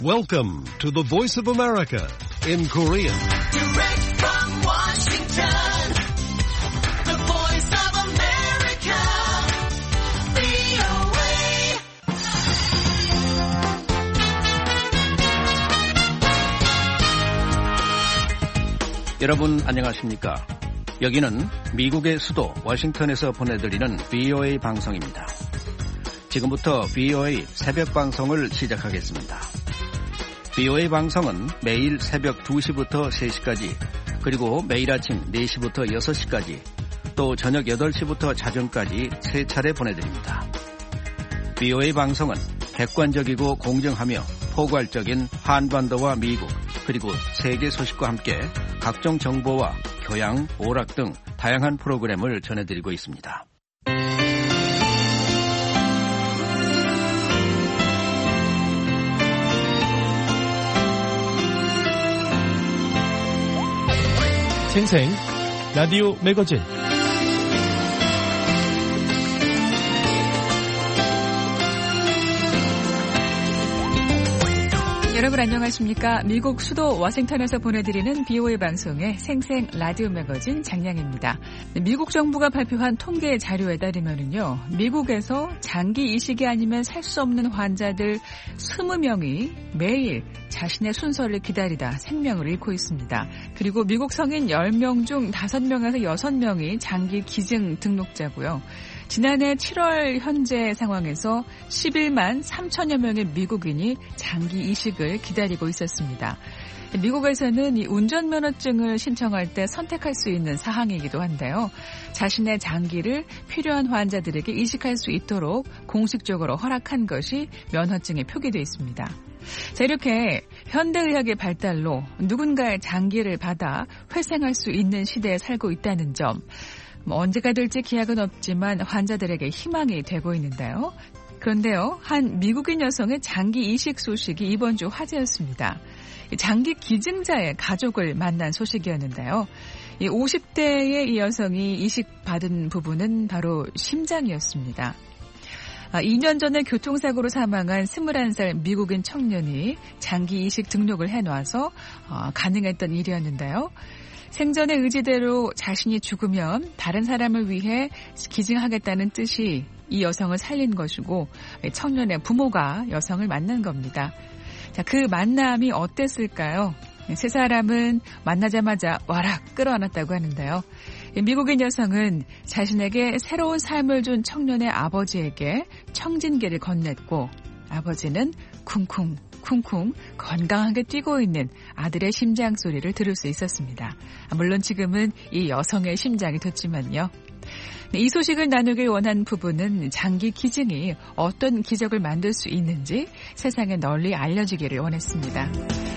Welcome to the Voice of America in Korean. Direct from Washington, the Voice of America, VOA. 여러분 안녕하십니까? 여기는 미국의 수도 워싱턴에서 보내드리는 VOA 방송입니다. 지금부터 VOA 새벽 방송을 시작하겠습니다. VOA 방송은 매일 새벽 2시부터 3시까지, 그리고 매일 아침 4시부터 6시까지, 또 저녁 8시부터 자정까지 3차례 보내드립니다. VOA 방송은 객관적이고 공정하며 포괄적인 한반도와 미국, 그리고 세계 소식과 함께 각종 정보와 교양, 오락 등 다양한 프로그램을 전해드리고 있습니다. 생생 라디오 매거진 여러분 안녕하십니까? 미국 수도 워싱턴에서 보내드리는 VOA 방송의 생생 라디오 매거진 장량입니다. 미국 정부가 발표한 통계 자료에 따르면요, 미국에서 장기 이식이 아니면 살 수 없는 환자들 20명이 매일 자신의 순서를 기다리다 생명을 잃고 있습니다. 그리고 미국 성인 10명 중 5명에서 6명이 장기 기증 등록자고요. 지난해 7월 현재 상황에서 11만 3천여 명의 미국인이 장기 이식을 기다리고 있었습니다. 미국에서는 이 운전면허증을 신청할 때 선택할 수 있는 사항이기도 한데요. 자신의 장기를 필요한 환자들에게 이식할 수 있도록 공식적으로 허락한 것이 면허증에 표기되어 있습니다. 자, 이렇게 현대의학의 발달로 누군가의 장기를 받아 회생할 수 있는 시대에 살고 있다는 점, 언제가 될지 기약은 없지만 환자들에게 희망이 되고 있는데요. 그런데요, 한 미국인 여성의 장기 이식 소식이 이번 주 화제였습니다. 장기 기증자의 가족을 만난 소식이었는데요. 50대의 이 여성이 이식받은 부분은 바로 심장이었습니다. 2년 전에 교통사고로 사망한 21살 미국인 청년이 장기 이식 등록을 해놔서 가능했던 일이었는데요. 생전의 의지대로 자신이 죽으면 다른 사람을 위해 기증하겠다는 뜻이 이 여성을 살린 것이고, 청년의 부모가 여성을 만난 겁니다. 자, 그 만남이 어땠을까요? 세 사람은 만나자마자 와락 끌어안았다고 하는데요. 미국인 여성은 자신에게 새로운 삶을 준 청년의 아버지에게 청진기를 건넸고, 아버지는 쿵쿵 건강하게 뛰고 있는 아들의 심장 소리를 들을 수 있었습니다. 물론 지금은 이 여성의 심장이 됐지만요. 이 소식을 나누길 원한 부부는 장기 기증이 어떤 기적을 만들 수 있는지 세상에 널리 알려지기를 원했습니다.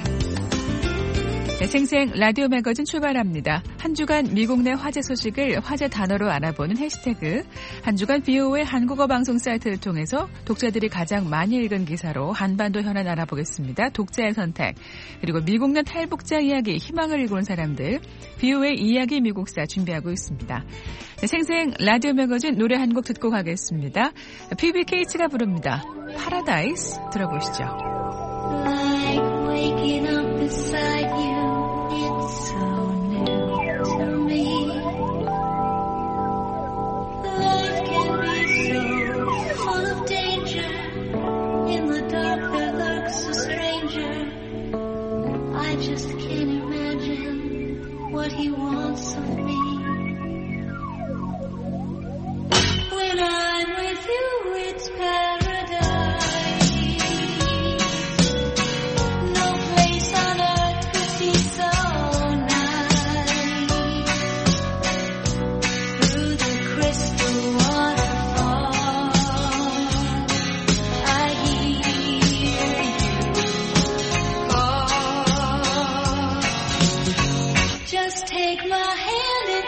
생생 라디오 매거진 출발합니다. 한 주간 미국 내 화제 소식을 화제 단어로 알아보는 해시태그, 한 주간 VOA 한국어 방송 사이트를 통해서 독자들이 가장 많이 읽은 기사로 한반도 현안 알아보겠습니다. 독자의 선택, 그리고 미국 내 탈북자 이야기, 희망을 일구는 사람들, VOA 이야기 미국사 준비하고 있습니다. 생생 라디오 매거진 노래 한 곡 듣고 가겠습니다. PBK가 부릅니다. 파라다이스 들어보시죠. Like waking up beside you, it's so new to me. Love can be so full of danger. In the dark there lurks a stranger. I just can't imagine what he wants of me. When I'm with you, it's paradise. Take my hand and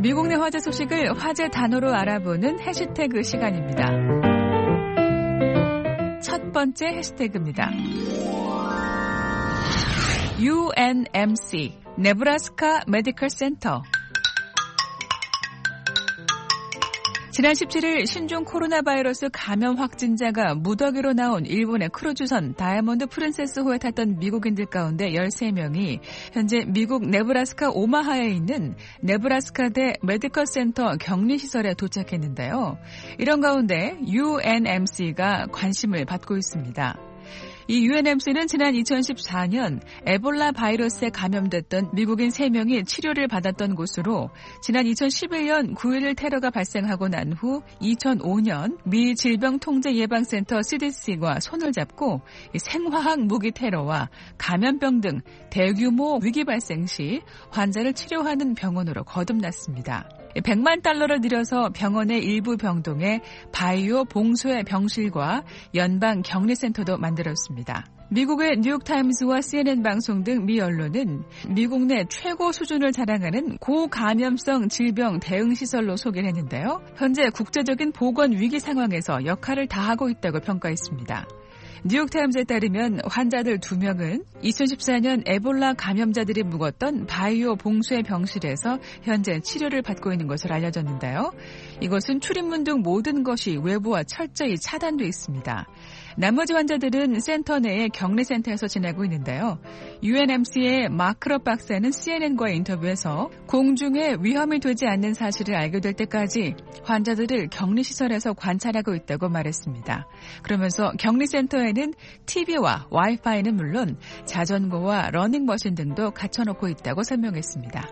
미국 내 화제 소식을 화제 단어로 알아보는 해시태그 시간입니다. 첫 번째 해시태그입니다. UNMC, 네브라스카 메디컬 센터. 지난 17일 신종 코로나 바이러스 감염 확진자가 무더기로 나온 일본의 크루즈선 다이아몬드 프린세스호에 탔던 미국인들 가운데 13명이 현재 미국 네브라스카 오마하에 있는 네브라스카대 메디컬 센터 격리시설에 도착했는데요. 이런 가운데 UNMC가 관심을 받고 있습니다. 이 UNMC는 지난 2014년 에볼라 바이러스에 감염됐던 미국인 3명이 치료를 받았던 곳으로 지난 2011년 9.11 테러가 발생하고 난 후 2005년 미 질병통제예방센터 CDC와 손을 잡고 생화학 무기 테러와 감염병 등 대규모 위기 발생 시 환자를 치료하는 병원으로 거듭났습니다. 100만 달러를 들여서 병원의 일부 병동에 바이오 봉쇄 병실과 연방 격리센터도 만들었습니다. 미국의 뉴욕타임스와 CNN 방송 등 미 언론은 미국 내 최고 수준을 자랑하는 고감염성 질병 대응시설로 소개를 했는데요. 현재 국제적인 보건 위기 상황에서 역할을 다하고 있다고 평가했습니다. 뉴욕타임즈에 따르면 환자들 2명은 2014년 에볼라 감염자들이 묵었던 바이오 봉쇄 병실에서 현재 치료를 받고 있는 것으로 알려졌는데요. 이것은 출입문 등 모든 것이 외부와 철저히 차단돼 있습니다. 나머지 환자들은 센터 내의 격리센터에서 지내고 있는데요. UNMC의 마크럽 박사는 CNN과의 인터뷰에서 공중에 위험이 되지 않는 사실을 알게 될 때까지 환자들을 격리시설에서 관찰하고 있다고 말했습니다. 그러면서 격리센터에는 TV와 와이파이는 물론 자전거와 러닝머신 등도 갖춰놓고 있다고 설명했습니다.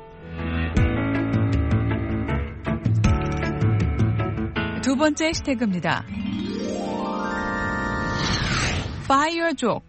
두 번째 해시태그입니다. 파이어족.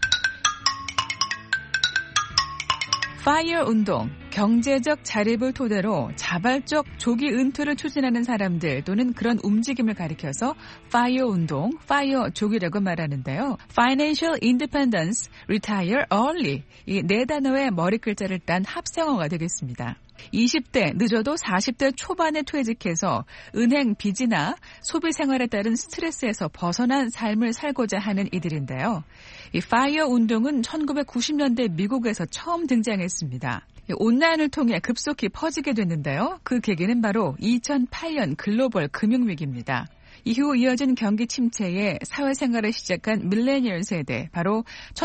파이어 운동, 경제적 자립을 토대로 자발적 조기 은퇴를 추진하는 사람들 또는 그런 움직임을 가리켜서 파이어 운동, 파이어족이라고 말하는데요. Financial Independence, Retire Early. 이 네 단어의 머리 글자를 딴 합성어가 되겠습니다. 20대, 늦어도 40대 초반에 퇴직해서 은행 빚이나 소비 생활에 따른 스트레스에서 벗어난 삶을 살고자 하는 이들인데요. 이 파이어 운동은 1990년대 미국에서 처음 등장했습니다. 온라인을 통해 급속히 퍼지게 됐는데요. 그 계기는 바로 2008년 글로벌 금융위기입니다. 이후 이어진 경기 침체에 사회생활을 시작한 밀레니얼 세대, 바로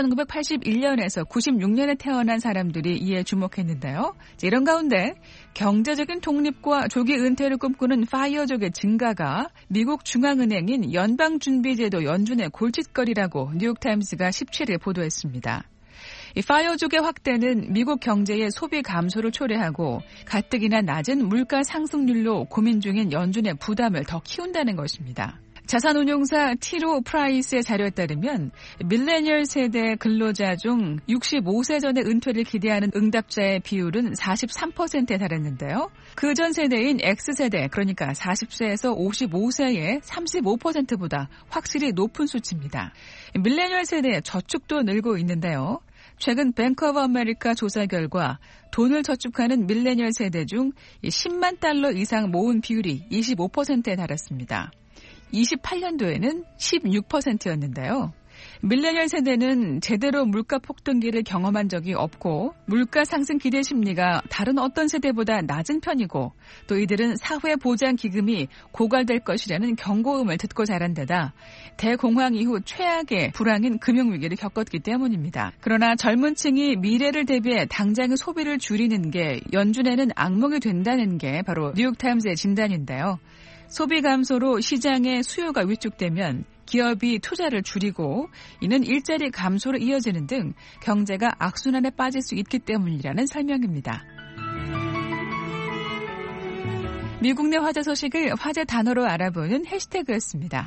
1981년에서 96년에 태어난 사람들이 이에 주목했는데요. 이런 가운데 경제적인 독립과 조기 은퇴를 꿈꾸는 파이어족의 증가가 미국 중앙은행인 연방준비제도 연준의 골칫거리라고 뉴욕타임스가 17일 보도했습니다. 이 파이어족의 확대는 미국 경제의 소비 감소를 초래하고 가뜩이나 낮은 물가 상승률로 고민 중인 연준의 부담을 더 키운다는 것입니다. 자산운용사 티로 프라이스의 자료에 따르면 밀레니얼 세대 근로자 중 65세 전에 은퇴를 기대하는 응답자의 비율은 43%에 달했는데요. 그 전 세대인 X세대, 그러니까 40세에서 55세의 35%보다 확실히 높은 수치입니다. 밀레니얼 세대의 저축도 늘고 있는데요. 최근 뱅크 오브 아메리카 조사 결과 돈을 저축하는 밀레니얼 세대 중 10만 달러 이상 모은 비율이 25%에 달했습니다. 28년도에는 16%였는데요. 밀레니얼 세대는 제대로 물가 폭등기를 경험한 적이 없고 물가 상승 기대 심리가 다른 어떤 세대보다 낮은 편이고 또 이들은 사회 보장 기금이 고갈될 것이라는 경고음을 듣고 자란 데다 대공황 이후 최악의 불황인 금융위기를 겪었기 때문입니다. 그러나 젊은 층이 미래를 대비해 당장의 소비를 줄이는 게 연준에는 악몽이 된다는 게 바로 뉴욕타임스의 진단인데요. 소비 감소로 시장의 수요가 위축되면 기업이 투자를 줄이고 이는 일자리 감소로 이어지는 등 경제가 악순환에 빠질 수 있기 때문이라는 설명입니다. 미국 내 화제 소식을 화제 단어로 알아보는 해시태그였습니다.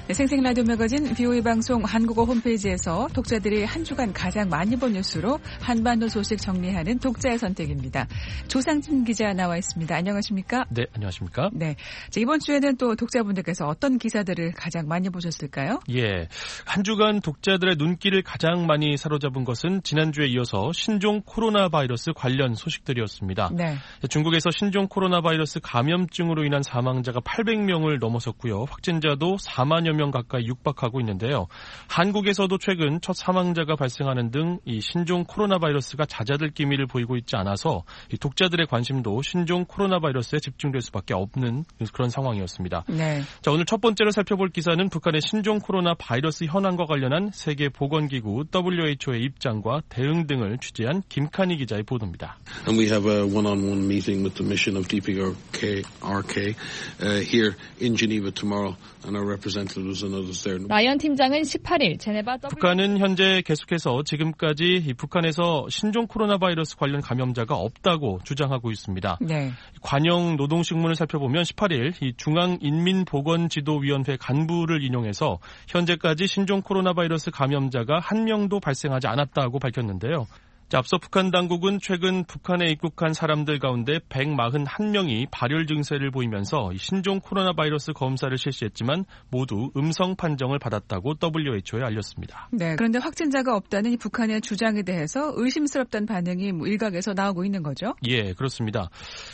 네, 생생 라디오 매거진 BOE 방송 한국어 홈페이지에서 독자들이 한 주간 가장 많이 본 뉴스로 한반도 소식 정리하는 독자의 선택입니다. 조상진 기자 나와 있습니다. 안녕하십니까? 네, 안녕하십니까? 네, 자, 이번 주에는 또 독자분들께서 어떤 기사들을 가장 많이 보셨을까요? 예, 한 주간 독자들의 눈길을 가장 많이 사로잡은 것은 지난주에 이어서 신종 코로나 바이러스 관련 소식들이었습니다. 네. 중국에서 신종 코로나 바이러스 감염증으로 인한 사망자가 800명을 넘어섰고요. 확진자도 4만여 명 가까이 육박하고 있는데요. 한국에서도 최근 첫 사망자가 발생하는 등 이 신종 코로나 바이러스가 잦아들 기미를 보이고 있지 않아서 이 독자들의 관심도 신종 코로나 바이러스에 집중될 수밖에 없는 그런 상황이었습니다. 네. 자, 오늘 첫 번째로 살펴볼 기사는 북한의 신종 코로나 바이러스 현황과 관련한 세계보건기구 WHO의 입장과 대응 등을 취재한 김칸희 기자의 보도입니다. And we have a one-on-one meeting with the mission of DPRK here in Geneva tomorrow, and our representatives and others there. 라이언 팀장은 18일 제네바 북한은 현재 계속해서 지금까지 이 북한에서 신종 코로나 바이러스 관련 감염자가 없다고 주장하고 있습니다. 네. 관영 노동신문을 살펴보면 18일 이 중앙인민보건지도위원회 간부를 인용해서 현재까지 신종 코로나 바이러스 감염자가 한 명도 발생하지 않았다고 밝혔는데요. 앞서 북한 당국은 최근 북한에 입국한 사람들 가운데 141명이 발열 증세를 보이면서 신종 코로나 바이러스 검사를 실시했지만 모두 음성 판정을 받았다고 WHO에 알렸습니다. 네, 그런데 확진자가 없다는 이 북한의 주장에 대해서 의심스럽다는 반응이 일각에서 나오고 있는 거죠? 예, 그렇습니다.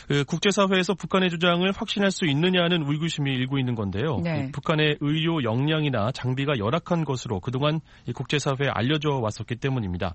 국제사회에서 북한의 주장을 확신할 수 있느냐는 의구심이 일고 있는 건데요. 네. 북한의 의료 역량이나 장비가 열악한 것으로 그동안 국제사회에 알려져 왔었기 때문입니다.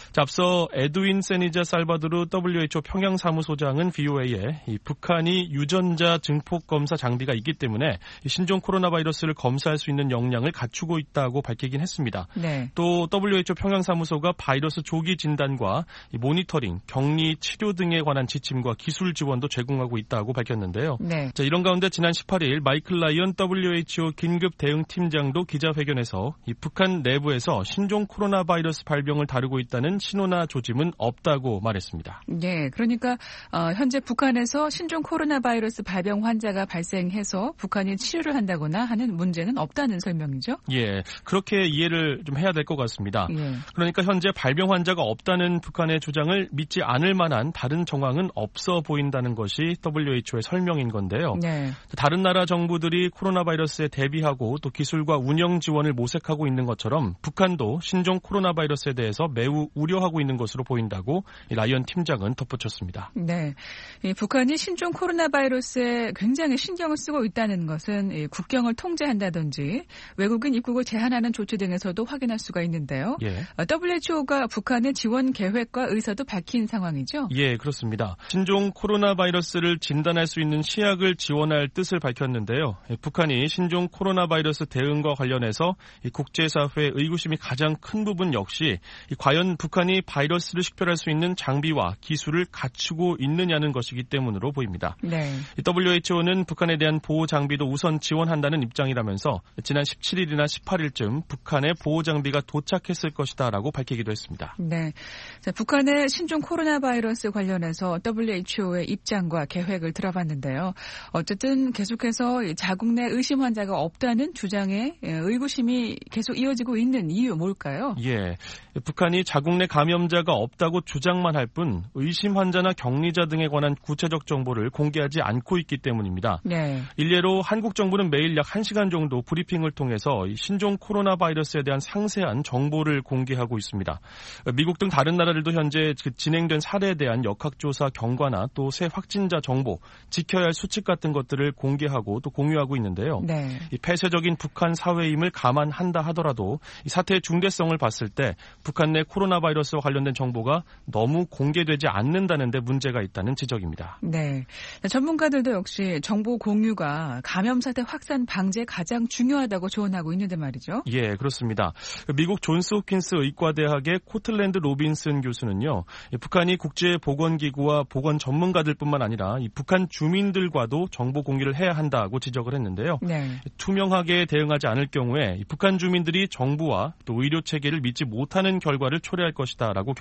앞서 에드윈 세니자 살바도르 WHO 평양사무소장은 VOA에 북한이 유전자 증폭 검사 장비가 있기 때문에 신종 코로나 바이러스를 검사할 수 있는 역량을 갖추고 있다고 밝히긴 했습니다. 네. 또 WHO 평양사무소가 바이러스 조기 진단과 모니터링, 격리, 치료 등에 관한 지침과 기술 지원도 제공하고 있다고 밝혔는데요. 네. 자, 이런 가운데 지난 18일 마이클 라이언 WHO 긴급 대응 팀장도 기자회견에서 이 북한 내부에서 신종 코로나 바이러스 발병을 다루고 있다는 신호나 조짐은 없다고 말했습니다. 네, 그러니까 현재 북한에서 신종 코로나 바이러스 발병 환자가 발생해서 북한이 치료를 한다거나 하는 문제는 없다는 설명이죠? 예, 그렇게 이해를 좀 해야 될 것 같습니다. 예. 그러니까 현재 발병 환자가 없다는 북한의 주장을 믿지 않을 만한 다른 정황은 없어 보인다는 것이 WHO의 설명인 건데요. 네. 다른 나라 정부들이 코로나 바이러스에 대비하고 또 기술과 운영 지원을 모색하고 있는 것처럼 북한도 신종 코로나 바이러스에 대해서 매우 우려하고 있는 것으로 보인다고 라이언 팀장은 덧붙였습니다. 네, 북한이 신종 코로나 바이러스에 굉장히 신경을 쓰고 있다는 것은 국경을 통제한다든지 외국인 입국을 제한하는 조치 등에서도 확인할 수가 있는데요. 예. WHO가 북한의 지원 계획과 의사도 밝힌 상황이죠? 예, 그렇습니다. 신종 코로나 바이러스를 진단할 수 있는 시약을 지원할 뜻을 밝혔는데요. 북한이 신종 코로나 바이러스 대응과 관련해서 국제사회의 의구심이 가장 큰 부분 역시 과연 북한이 바이러스를 식별할 수 있는 장비와 기술을 갖추고 있느냐는 것이기 때문으로 보입니다. 네. WHO는 북한에 대한 보호 장비도 우선 지원한다는 입장이라면서 지난 17일이나 18일쯤 북한에 보호 장비가 도착했을 것이다라고 밝히기도 했습니다. 네. 자, 북한의 신종 코로나 바이러스 관련해서 WHO의 입장과 계획을 들어봤는데요. 어쨌든 계속해서 자국 내 의심 환자가 없다는 주장에 의구심이 계속 이어지고 있는 이유 뭘까요? 예. 북한이 자국 내 감염자가 없다고 주장만 할 뿐 의심 환자나 격리자 등에 관한 구체적 정보를 공개하지 않고 있기 때문입니다. 네. 일례로 한국 정부는 매일 약 1시간 정도 브리핑을 통해서 신종 코로나 바이러스에 대한 상세한 정보를 공개하고 있습니다. 미국 등 다른 나라들도 현재 진행된 사례에 대한 역학조사 경과나 또 새 확진자 정보, 지켜야 할 수칙 같은 것들을 공개하고 또 공유하고 있는데요. 네. 이 폐쇄적인 북한 사회임을 감안한다 하더라도 이 사태의 중대성을 봤을 때 북한 내 코로나 바이러스와 관련된 정보가 너무 공개되지 않는다는 데 문제가 있다는 지적입니다. 네. 전문가들도 역시 정보 공유가 감염 사태 확산 방지에 가장 중요하다고 조언하고 있는데 말이죠. 예, 그렇습니다. 미국 존스 홉킨스 의과대학의 코틀랜드 로빈슨 교수는요. 북한이 국제보건기구와 보건 전문가들뿐만 아니라 이 북한 주민들과도 정보 공유를 해야 한다고 지적을 했는데요. 네. 투명하게 대응하지 않을 경우에 북한 주민들이 정부와 또 의료 체계를 믿지 못하는 결과를 초래할 것이다라고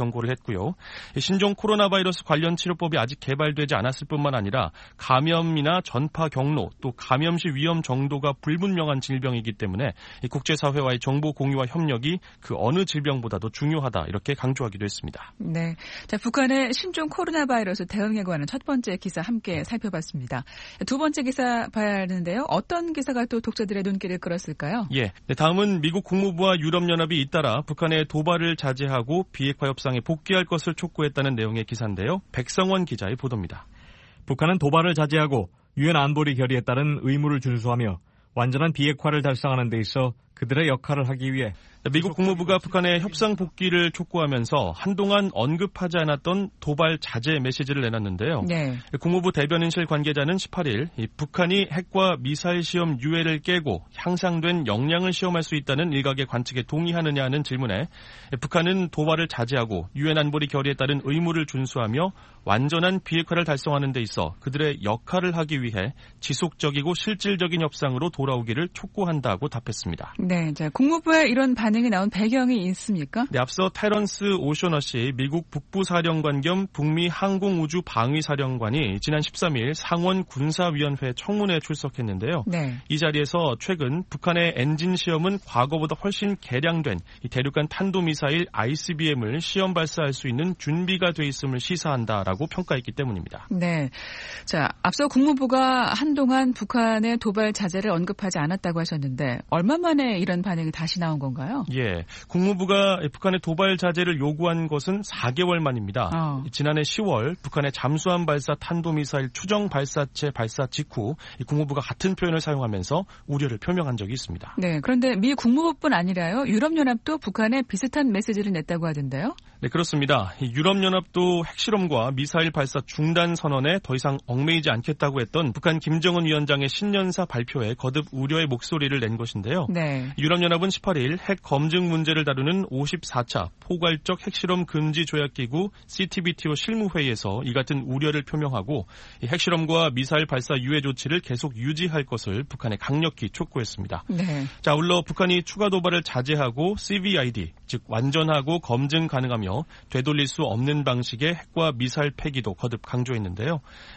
경고를 했고요. 신종 코로나 바이러스 관련 치료법이 아직 개발되지 않았을 뿐만 아니라 감염이나 전파 경로 또 감염 시 위험 정도가 불분명한 질병이기 때문에 국제사회와의 정보 공유와 협력이 그 어느 질병보다도 중요하다 이렇게 강조하기도 했습니다. 네, 자 북한의 신종 코로나 바이러스 대응에 관한 첫 번째 기사 함께 살펴봤습니다. 두 번째 기사 봐야 하는데요. 어떤 기사가 또 독자들의 눈길을 끌었을까요? 예, 다음은 미국 국무부와 유럽연합이 잇따라 북한의 도발을 자제하고 비핵화 협상에 복귀할 것을 촉구했다는 내용의 기사인데요. 백성원 기자의 보도입니다. 북한은 도발을 자제하고 유엔 안보리 결의에 따른 의무를 준수하며 완전한 비핵화를 달성하는 데 있어 그들의 역할을 하기 위해 미국 국무부가 북한의 협상 복귀를 촉구하면서 한동안 언급하지 않았던 도발 자제 메시지를 내놨는데요. 네. 국무부 대변인실 관계자는 18일 북한이 핵과 미사일 시험 유예를 깨고 향상된 역량을 시험할 수 있다는 일각의 관측에 동의하느냐는 질문에 북한은 도발을 자제하고 유엔 안보리 결의에 따른 의무를 준수하며 완전한 비핵화를 달성하는 데 있어 그들의 역할을 하기 위해 지속적이고 실질적인 협상으로 돌아오기를 촉구한다고 답했습니다. 네, 자, 국무부의 이런 반응이 나온 배경이 있습니까? 네, 앞서 테런스 오셔너시 미국 북부사령관 겸 북미 항공우주방위사령관이 지난 13일 상원 군사위원회 청문회에 출석했는데요. 네. 이 자리에서 최근 북한의 엔진 시험은 과거보다 훨씬 개량된 이 대륙간 탄도미사일 ICBM을 시험 발사할 수 있는 준비가 돼 있음을 시사한다라고 평가했기 때문입니다. 네, 자, 앞서 국무부가 한동안 북한의 도발 자제를 언급하지 않았다고 하셨는데 얼마 만에 이런 반응이 다시 나온 건가요? 예, 국무부가 북한의 도발 자제를 요구한 것은 4개월 만입니다. 지난해 10월 북한의 잠수함 발사 탄도미사일 추정 발사체 발사 직후 국무부가 같은 표현을 사용하면서 우려를 표명한 적이 있습니다. 네, 그런데 미 국무부뿐 아니라요. 유럽연합도 북한에 비슷한 메시지를 냈다고 하던데요. 네, 그렇습니다. 유럽연합도 핵실험과 미사일 발사 중단 선언에 더 이상 얽매이지 않겠다고 했던 북한 김정은 위원장의 신년사 발표에 거듭 우려의 목소리를 낸 것인데요. 네. 유럽연합은 18일 핵 검증 문제를 다루는 54차 포괄적 핵실험 금지 조약기구 CTBTO 실무회의에서 이 같은 우려를 표명하고 핵실험과 미사일 발사 유예 조치를 계속 유지할 것을 북한에 강력히 촉구했습니다. 네. 자, 아울러 북한이 추가 도발을 자제하고 CVID, 즉 완전하고 검증 가능하며 되돌릴 수 없는 방식의 핵과 미사일 폐기도 거듭 강조했는데요.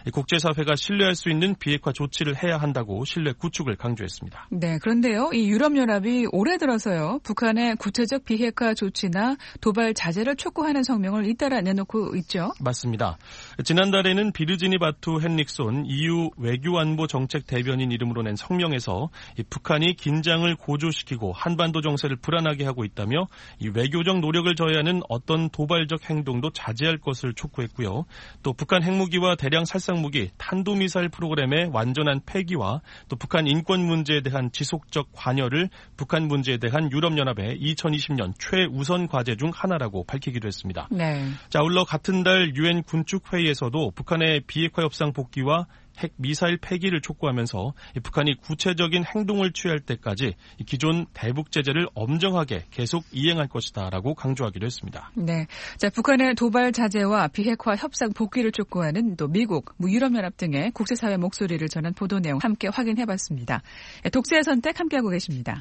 국제사회가 신뢰할 수 있는 비핵화 조치를 해야 한다고 신뢰 구축을 강조했습니다. 네, 그런데요. 이 유럽연합이 올해 들어서요. 북한의 구체적 비핵화 조치나 도발 자제를 촉구하는 성명을 잇따라 내놓고 있죠. 맞습니다. 지난달에는 비르지니 바투 헨릭손 EU 외교안보 정책 대변인 이름으로 낸 성명에서 북한이 긴장을 고조시키고 한반도 정세를 불안하게 하고 있다며 이 외교적 노력을 저해하는 어떤 도발적 행동도 자제할 것을 촉구했고요. 또 북한 핵무기와 대량 살상무기, 탄도미사일 프로그램의 완전한 폐기와 또 북한 인권 문제에 대한 지속적 관여를 북한 문제에 대한 유럽연합의 2020년 최우선 과제 중 하나라고 밝히기도 했습니다. 네. 자, 아울러 같은 달 유엔 군축회의에서도 북한의 비핵화 협상 복귀와 핵 미사일 폐기를 촉구하면서 북한이 구체적인 행동을 취할 때까지 기존 대북 제재를 엄정하게 계속 이행할 것이다라고 강조하기도 했습니다. 네, 자 북한의 도발 자제와 비핵화 협상 복귀를 촉구하는 또 미국, 유럽연합 등의 국제사회 목소리를 전한 보도 내용 함께 확인해봤습니다. 독자의 선택 함께하고 계십니다.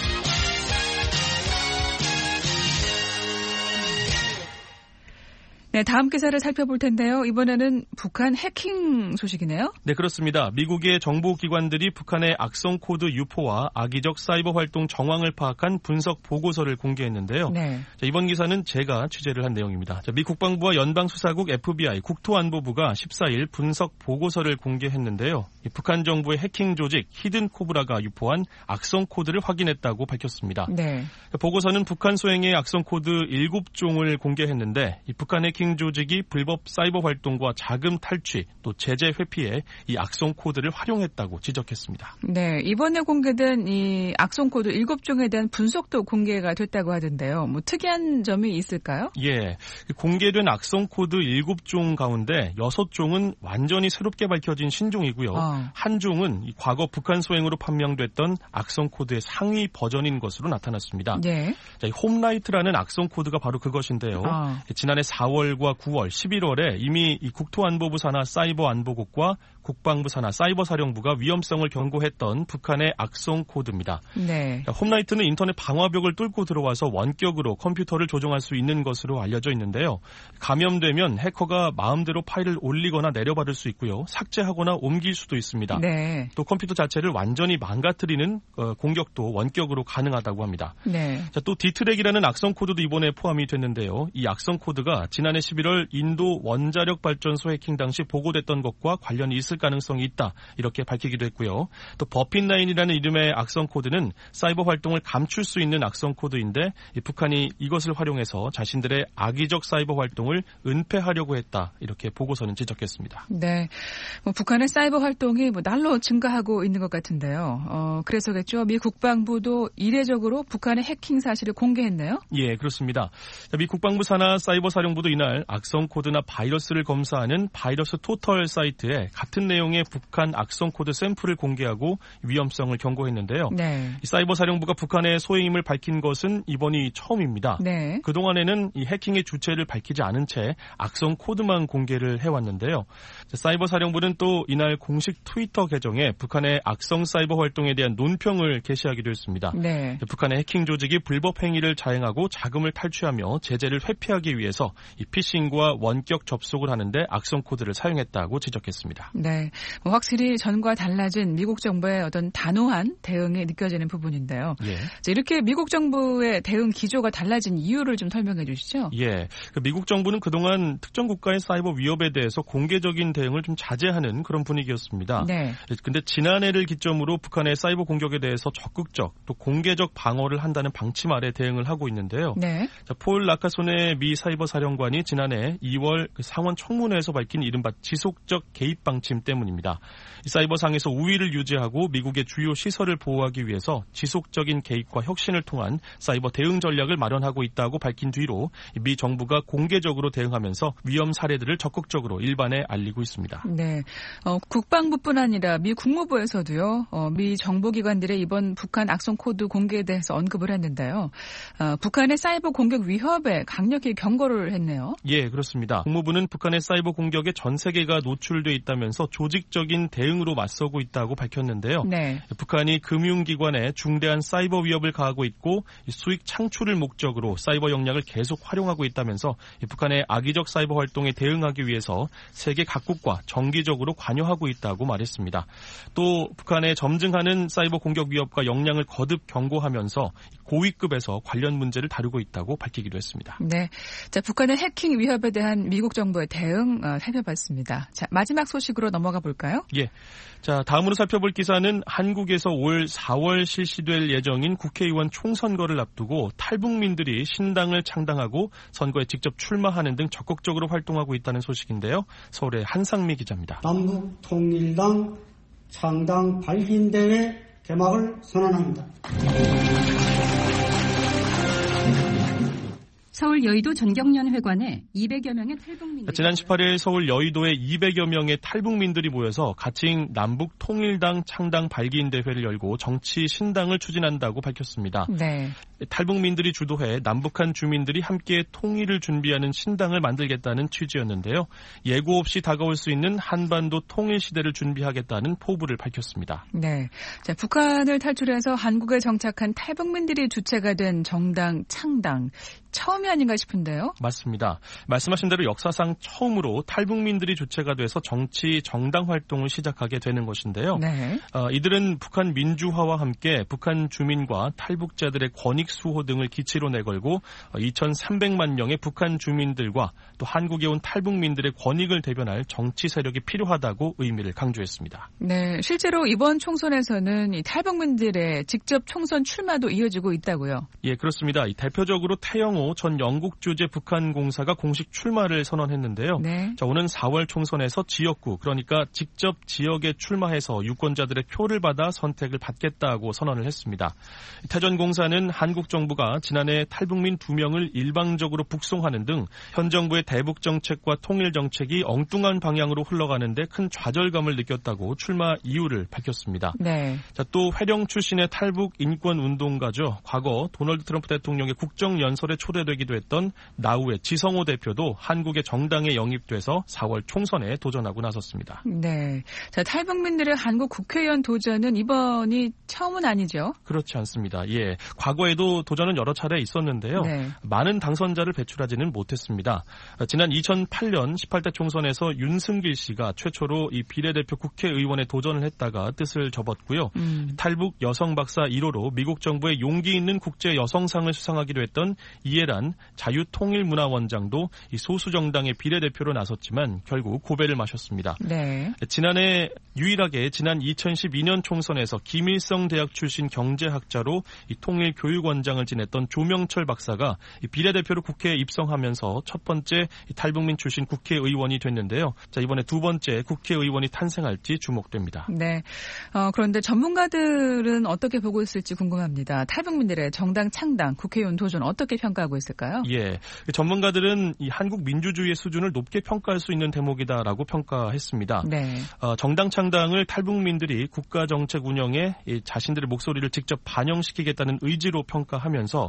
네, 다음 기사를 살펴볼 텐데요. 이번에는 북한 해킹 소식이네요. 네, 그렇습니다. 미국의 정보기관들이 북한의 악성 코드 유포와 악의적 사이버 활동 정황을 파악한 분석 보고서를 공개했는데요. 네. 자, 이번 기사는 제가 취재를 한 내용입니다. 자, 미 국방부와 연방수사국 FBI, 국토안보부가 14일 분석 보고서를 공개했는데요. 북한 정부의 해킹 조직 히든 코브라가 유포한 악성 코드를 확인했다고 밝혔습니다. 네. 보고서는 북한 소행의 악성 코드 7종을 공개했는데 이 북한 해킹 조직이 불법 사이버 활동과 자금 탈취 또 제재 회피에 이 악성 코드를 활용했다고 지적했습니다. 네, 이번에 공개된 이 악성 코드 7종에 대한 분석도 공개가 됐다고 하던데요. 뭐 특이한 점이 있을까요? 예, 공개된 악성 코드 7종 가운데 6종은 완전히 새롭게 밝혀진 신종이고요. 한 종은 과거 북한 소행으로 판명됐던 악성 코드의 상위 버전인 것으로 나타났습니다. 네. 자, 홈라이트라는 악성 코드가 바로 그것인데요. 지난해 4월과 9월, 11월에 이미 이 국토안보부 산하 사이버 안보국과 국방부 산하 사이버 사령부가 위험성을 경고했던 북한의 악성 코드입니다. 네. 홈라이트는 인터넷 방화벽을 뚫고 들어와서 원격으로 컴퓨터를 조종할 수 있는 것으로 알려져 있는데요. 감염되면 해커가 마음대로 파일을 올리거나 내려받을 수 있고요. 삭제하거나 옮길 수도 있습니다. 네. 또 컴퓨터 자체를 완전히 망가뜨리는 공격도 원격으로 가능하다고 합니다. 네. 자, 또 디트랙이라는 악성 코드도 이번에 포함이 됐는데요. 이 악성 코드가 지난해 11월 인도 원자력 발전소 해킹 당시 보고됐던 것과 관련이 있을 가능성이 있다. 이렇게 밝히기도 했고요. 또 버핀9이라는 이름의 악성 코드는 사이버 활동을 감출 수 있는 악성 코드인데 북한이 이것을 활용해서 자신들의 악의적 사이버 활동을 은폐하려고 했다. 이렇게 보고서는 지적했습니다. 네. 북한의 사이버 활동이 날로 증가하고 있는 것 같은데요. 그래서겠죠. 미 국방부도 이례적으로 북한의 해킹 사실을 공개했네요. 예, 그렇습니다. 미 국방부 산하 사이버 사령부도 이날 악성 코드나 바이러스를 검사하는 바이러스 토털 사이트에 같은 내용의 북한 악성 코드 샘플을 공개하고 위험성을 경고했는데요. 네. 이 사이버 사령부가 북한의 소행임을 밝힌 것은 이번이 처음입니다. 네. 그동안에는 이 해킹의 주체를 밝히지 않은 채 악성 코드만 공개를 해왔는데요. 사이버 사령부는 또 이날 공식 트위터 계정에 북한의 악성 사이버 활동에 대한 논평을 게시하기도 했습니다. 네. 북한의 해킹 조직이 불법 행위를 자행하고 자금을 탈취하며 제재를 회피하기 위해서 이 피싱과 원격 접속을 하는데 악성 코드를 사용했다고 지적했습니다. 네. 확실히 전과 달라진 미국 정부의 어떤 단호한 대응이 느껴지는 부분인데요. 예. 이렇게 미국 정부의 대응 기조가 달라진 이유를 좀 설명해 주시죠. 예. 미국 정부는 그동안 특정 국가의 사이버 위협에 대해서 공개적인 대응을 좀 자제하는 그런 분위기였습니다. 네. 근데 지난해를 기점으로 북한의 사이버 공격에 대해서 적극적 또 공개적 방어를 한다는 방침 아래 대응을 하고 있는데요. 네. 폴 라카손의 미 사이버 사령관이 지난해 2월 상원 청문회에서 밝힌 이른바 지속적 개입 방침 때문입니다. 사이버상에서 우위를 유지하고 미국의 주요 시설을 보호하기 위해서 지속적인 개입과 혁신을 통한 사이버 대응 전략을 마련하고 있다고 밝힌 뒤로 미 정부가 공개적으로 대응하면서 위험 사례들을 적극적으로 일반에 알리고 있습니다. 네, 국방부뿐 아니라 미 국무부에서도요. 미 정보기관들의 이번 북한 악성 코드 공개에 대해서 언급을 했는데요. 북한의 사이버 공격 위협에 강력히 경고를 했네요. 예, 그렇습니다. 국무부는 북한의 사이버 공격에 전 세계가 노출돼 있다면서 조직적인 대응으로 맞서고 있다고 밝혔는데요. 네. 북한이 금융기관에 중대한 사이버 위협을 가하고 있고 수익 창출을 목적으로 사이버 역량을 계속 활용하고 있다면서 북한의 악의적 사이버 활동에 대응하기 위해서 세계 각국과 정기적으로 관여하고 있다고 말했습니다. 또 북한의 점증하는 사이버 공격 위협과 역량을 거듭 경고하면서 고위급에서 관련 문제를 다루고 있다고 밝히기도 했습니다. 네, 자 북한의 해킹 위협에 대한 미국 정부의 대응 살펴봤습니다. 자 마지막 소식으로 넘어가 볼까요? 예, 자 다음으로 살펴볼 기사는 한국에서 올 4월 실시될 예정인 국회의원 총선거를 앞두고 탈북민들이 신당을 창당하고 선거에 직접 출마하는 등 적극적으로 활동하고 있다는 소식인데요. 서울의 한상미 기자입니다. 남북통일당 창당 발기인대회 개막을 선언합니다. 서울 여의도 전경련회관에 200여 명의 탈북민들이 지난 18일 서울 여의도에 200여 명의 탈북민들이 모여서 가칭 남북통일당 창당 발기인대회를 열고 정치 신당을 추진한다고 밝혔습니다. 네. 탈북민들이 주도해 남북한 주민들이 함께 통일을 준비하는 신당을 만들겠다는 취지였는데요. 예고 없이 다가올 수 있는 한반도 통일 시대를 준비하겠다는 포부를 밝혔습니다. 네, 자 북한을 탈출해서 한국에 정착한 탈북민들이 주체가 된 정당 창당 처음이 아닌가 싶은데요. 맞습니다. 말씀하신 대로 역사상 처음으로 탈북민들이 주체가 돼서 정치 정당 활동을 시작하게 되는 것인데요. 네. 이들은 북한 민주화와 함께 북한 주민과 탈북자들의 권익 수호 등을 기치로 내걸고 2,300만 명의 북한 주민들과 또 한국에 온 탈북민들의 권익을 대변할 정치 세력이 필요하다고 의미를 강조했습니다. 네, 실제로 이번 총선에서는 이 탈북민들의 직접 총선 출마도 이어지고 있다고요. 예, 그렇습니다. 대표적으로 태영호 전 영국 주재 북한 공사가 공식 출마를 선언했는데요. 네. 자, 오는 4월 총선에서 지역구, 그러니까 직접 지역에 출마해서 유권자들의 표를 받아 선택을 받겠다고 선언을 했습니다. 태 전 공사는 한국 정부가 지난해 탈북민 2명을 일방적으로 북송하는 등 현 정부의 대북 정책과 통일 정책이 엉뚱한 방향으로 흘러가는데 큰 좌절감을 느꼈다고 출마 이유를 밝혔습니다. 네. 자, 또 회령 출신의 탈북 인권 운동가죠. 과거 도널드 트럼프 대통령의 국정 연설에 초대 초대되기도 했던 나우의 지성호 대표도 한국의 정당에 영입돼서 4월 총선에 도전하고 나섰습니다. 네. 자, 탈북민들의 한국 국회의원 도전은 이번이 처음은 아니죠? 그렇지 않습니다. 예. 과거에도 도전은 여러 차례 있었는데요. 네. 많은 당선자를 배출하지는 못했습니다. 지난 2008년 18대 총선에서 윤승길 씨가 최초로 이 비례대표 국회의원에 도전을 했다가 뜻을 접었고요. 탈북 여성 박사 1호로 미국 정부의 용기 있는 국제 여성상을 수상하기도 했던 이해란 자유통일문화원장도 이 소수 정당의 비례대표로 나섰지만 결국 고배를 마셨습니다. 네. 지난해 유일하게 지난 2012년 총선에서 김일성 대학 출신 경제학자로 이 통일교육원장을 지냈던 조명철 박사가 이 비례대표로 국회에 입성하면서 첫 번째 이 탈북민 출신 국회의원이 됐는데요. 자, 이번에 두 번째 국회의원이 탄생할지 주목됩니다. 네. 그런데 전문가들은 어떻게 보고 있을지 궁금합니다. 탈북민들의 정당 창당, 국회의원 도전 어떻게 평가하고 있을까요? 예. 전문가들은 이 한국 민주주의의 수준을 높게 평가할 수 있는 대목이다라고 평가했습니다. 네. 정당 창당을 탈북민들이 국가 정책 운영에 자신들의 목소리를 직접 반영시키겠다는 의지로 평가하면서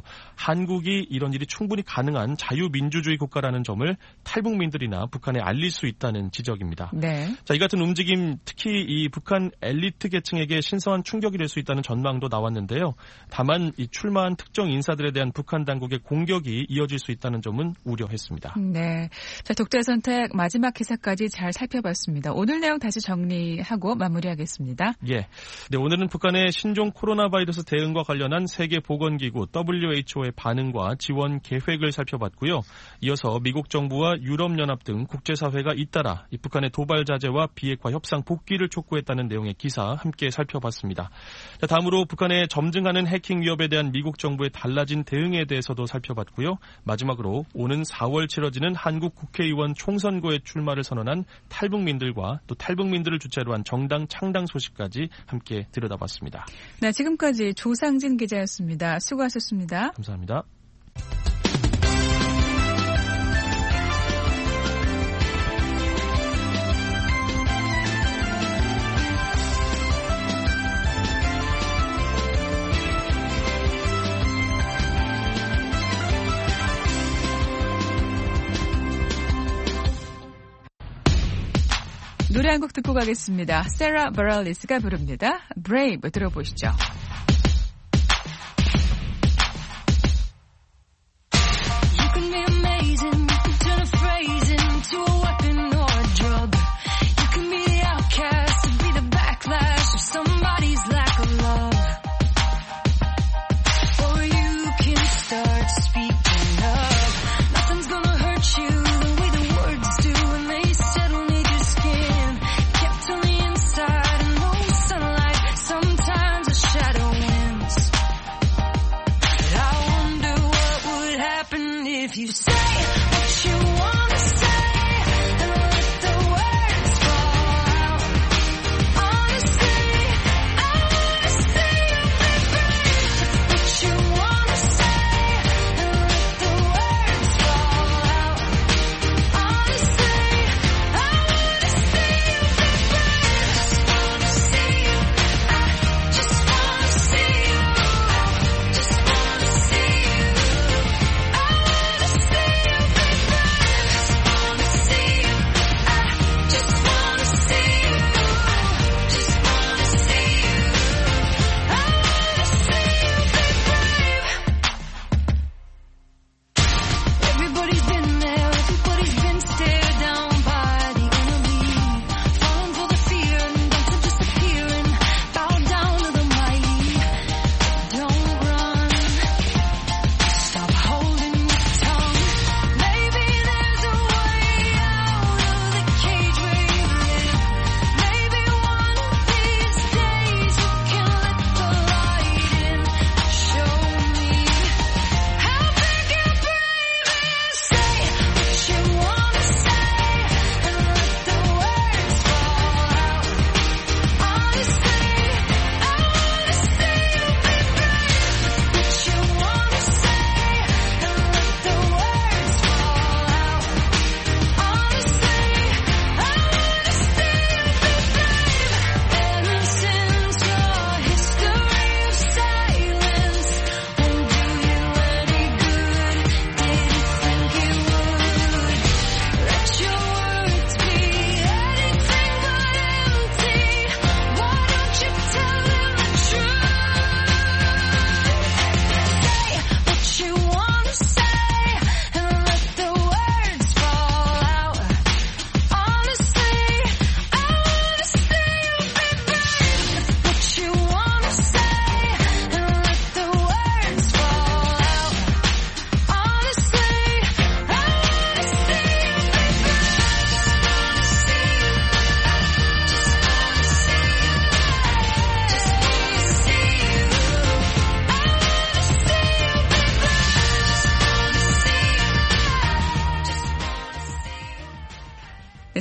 한국이 이런 일이 충분히 가능한 자유민주주의 국가라는 점을 탈북민들이나 북한에 알릴 수 있다는 지적입니다. 네. 자, 이 같은 움직임 특히 이 북한 엘리트 계층에게 신선한 충격이 될 수 있다는 전망도 나왔는데요. 다만 이 출마한 특정 인사들에 대한 북한 당국의 공격이 이어질 수 있다는 점은 우려했습니다. 네. 자, 독자 선택 마지막 기사까지 잘 살펴봤습니다. 오늘 내용 다시 정리하고 마무리하겠습니다. 예. 네, 오늘은 북한의 신종 코로나 바이러스 대응과 관련한 세계보건기구 WHO의 반응과 지원 계획을 살펴봤고요. 이어서 미국 정부와 유럽연합 등 국제사회가 잇따라 이 북한의 도발 자제와 비핵화 협상 복귀를 촉구했다는 내용의 기사 함께 살펴봤습니다. 자, 다음으로 북한의 점증하는 해킹 위협에 대한 미국 정부의 달라진 대응에 대해서도 살펴봤고요. 마지막으로 오는 4월 치러지는 한국 국회의원 총선거에 출마를 선언한 탈북민들과 또 탈북민들을 주체로 한 정당 창당 소식까지 함께 들여다봤습니다. 네, 지금까지 조상진 기자였습니다. 수고하셨습니다. 감사합니다. 노래 한 곡 듣고 가겠습니다. 세라 바랄리스가 부릅니다. Brave 들어보시죠. You can be amazing, you can turn a phrase into a weapon or a drug. You can be the outcast, be the backlash of somebody's lack of love. Or you can start speaking up. Nothing's gonna hurt you the way the words do when they settle near your skin. Kept on the inside and no sunlight, sometimes a shadow wins. But I wonder what would happen if you say what you wanna say and let the words fall out. Honestly, I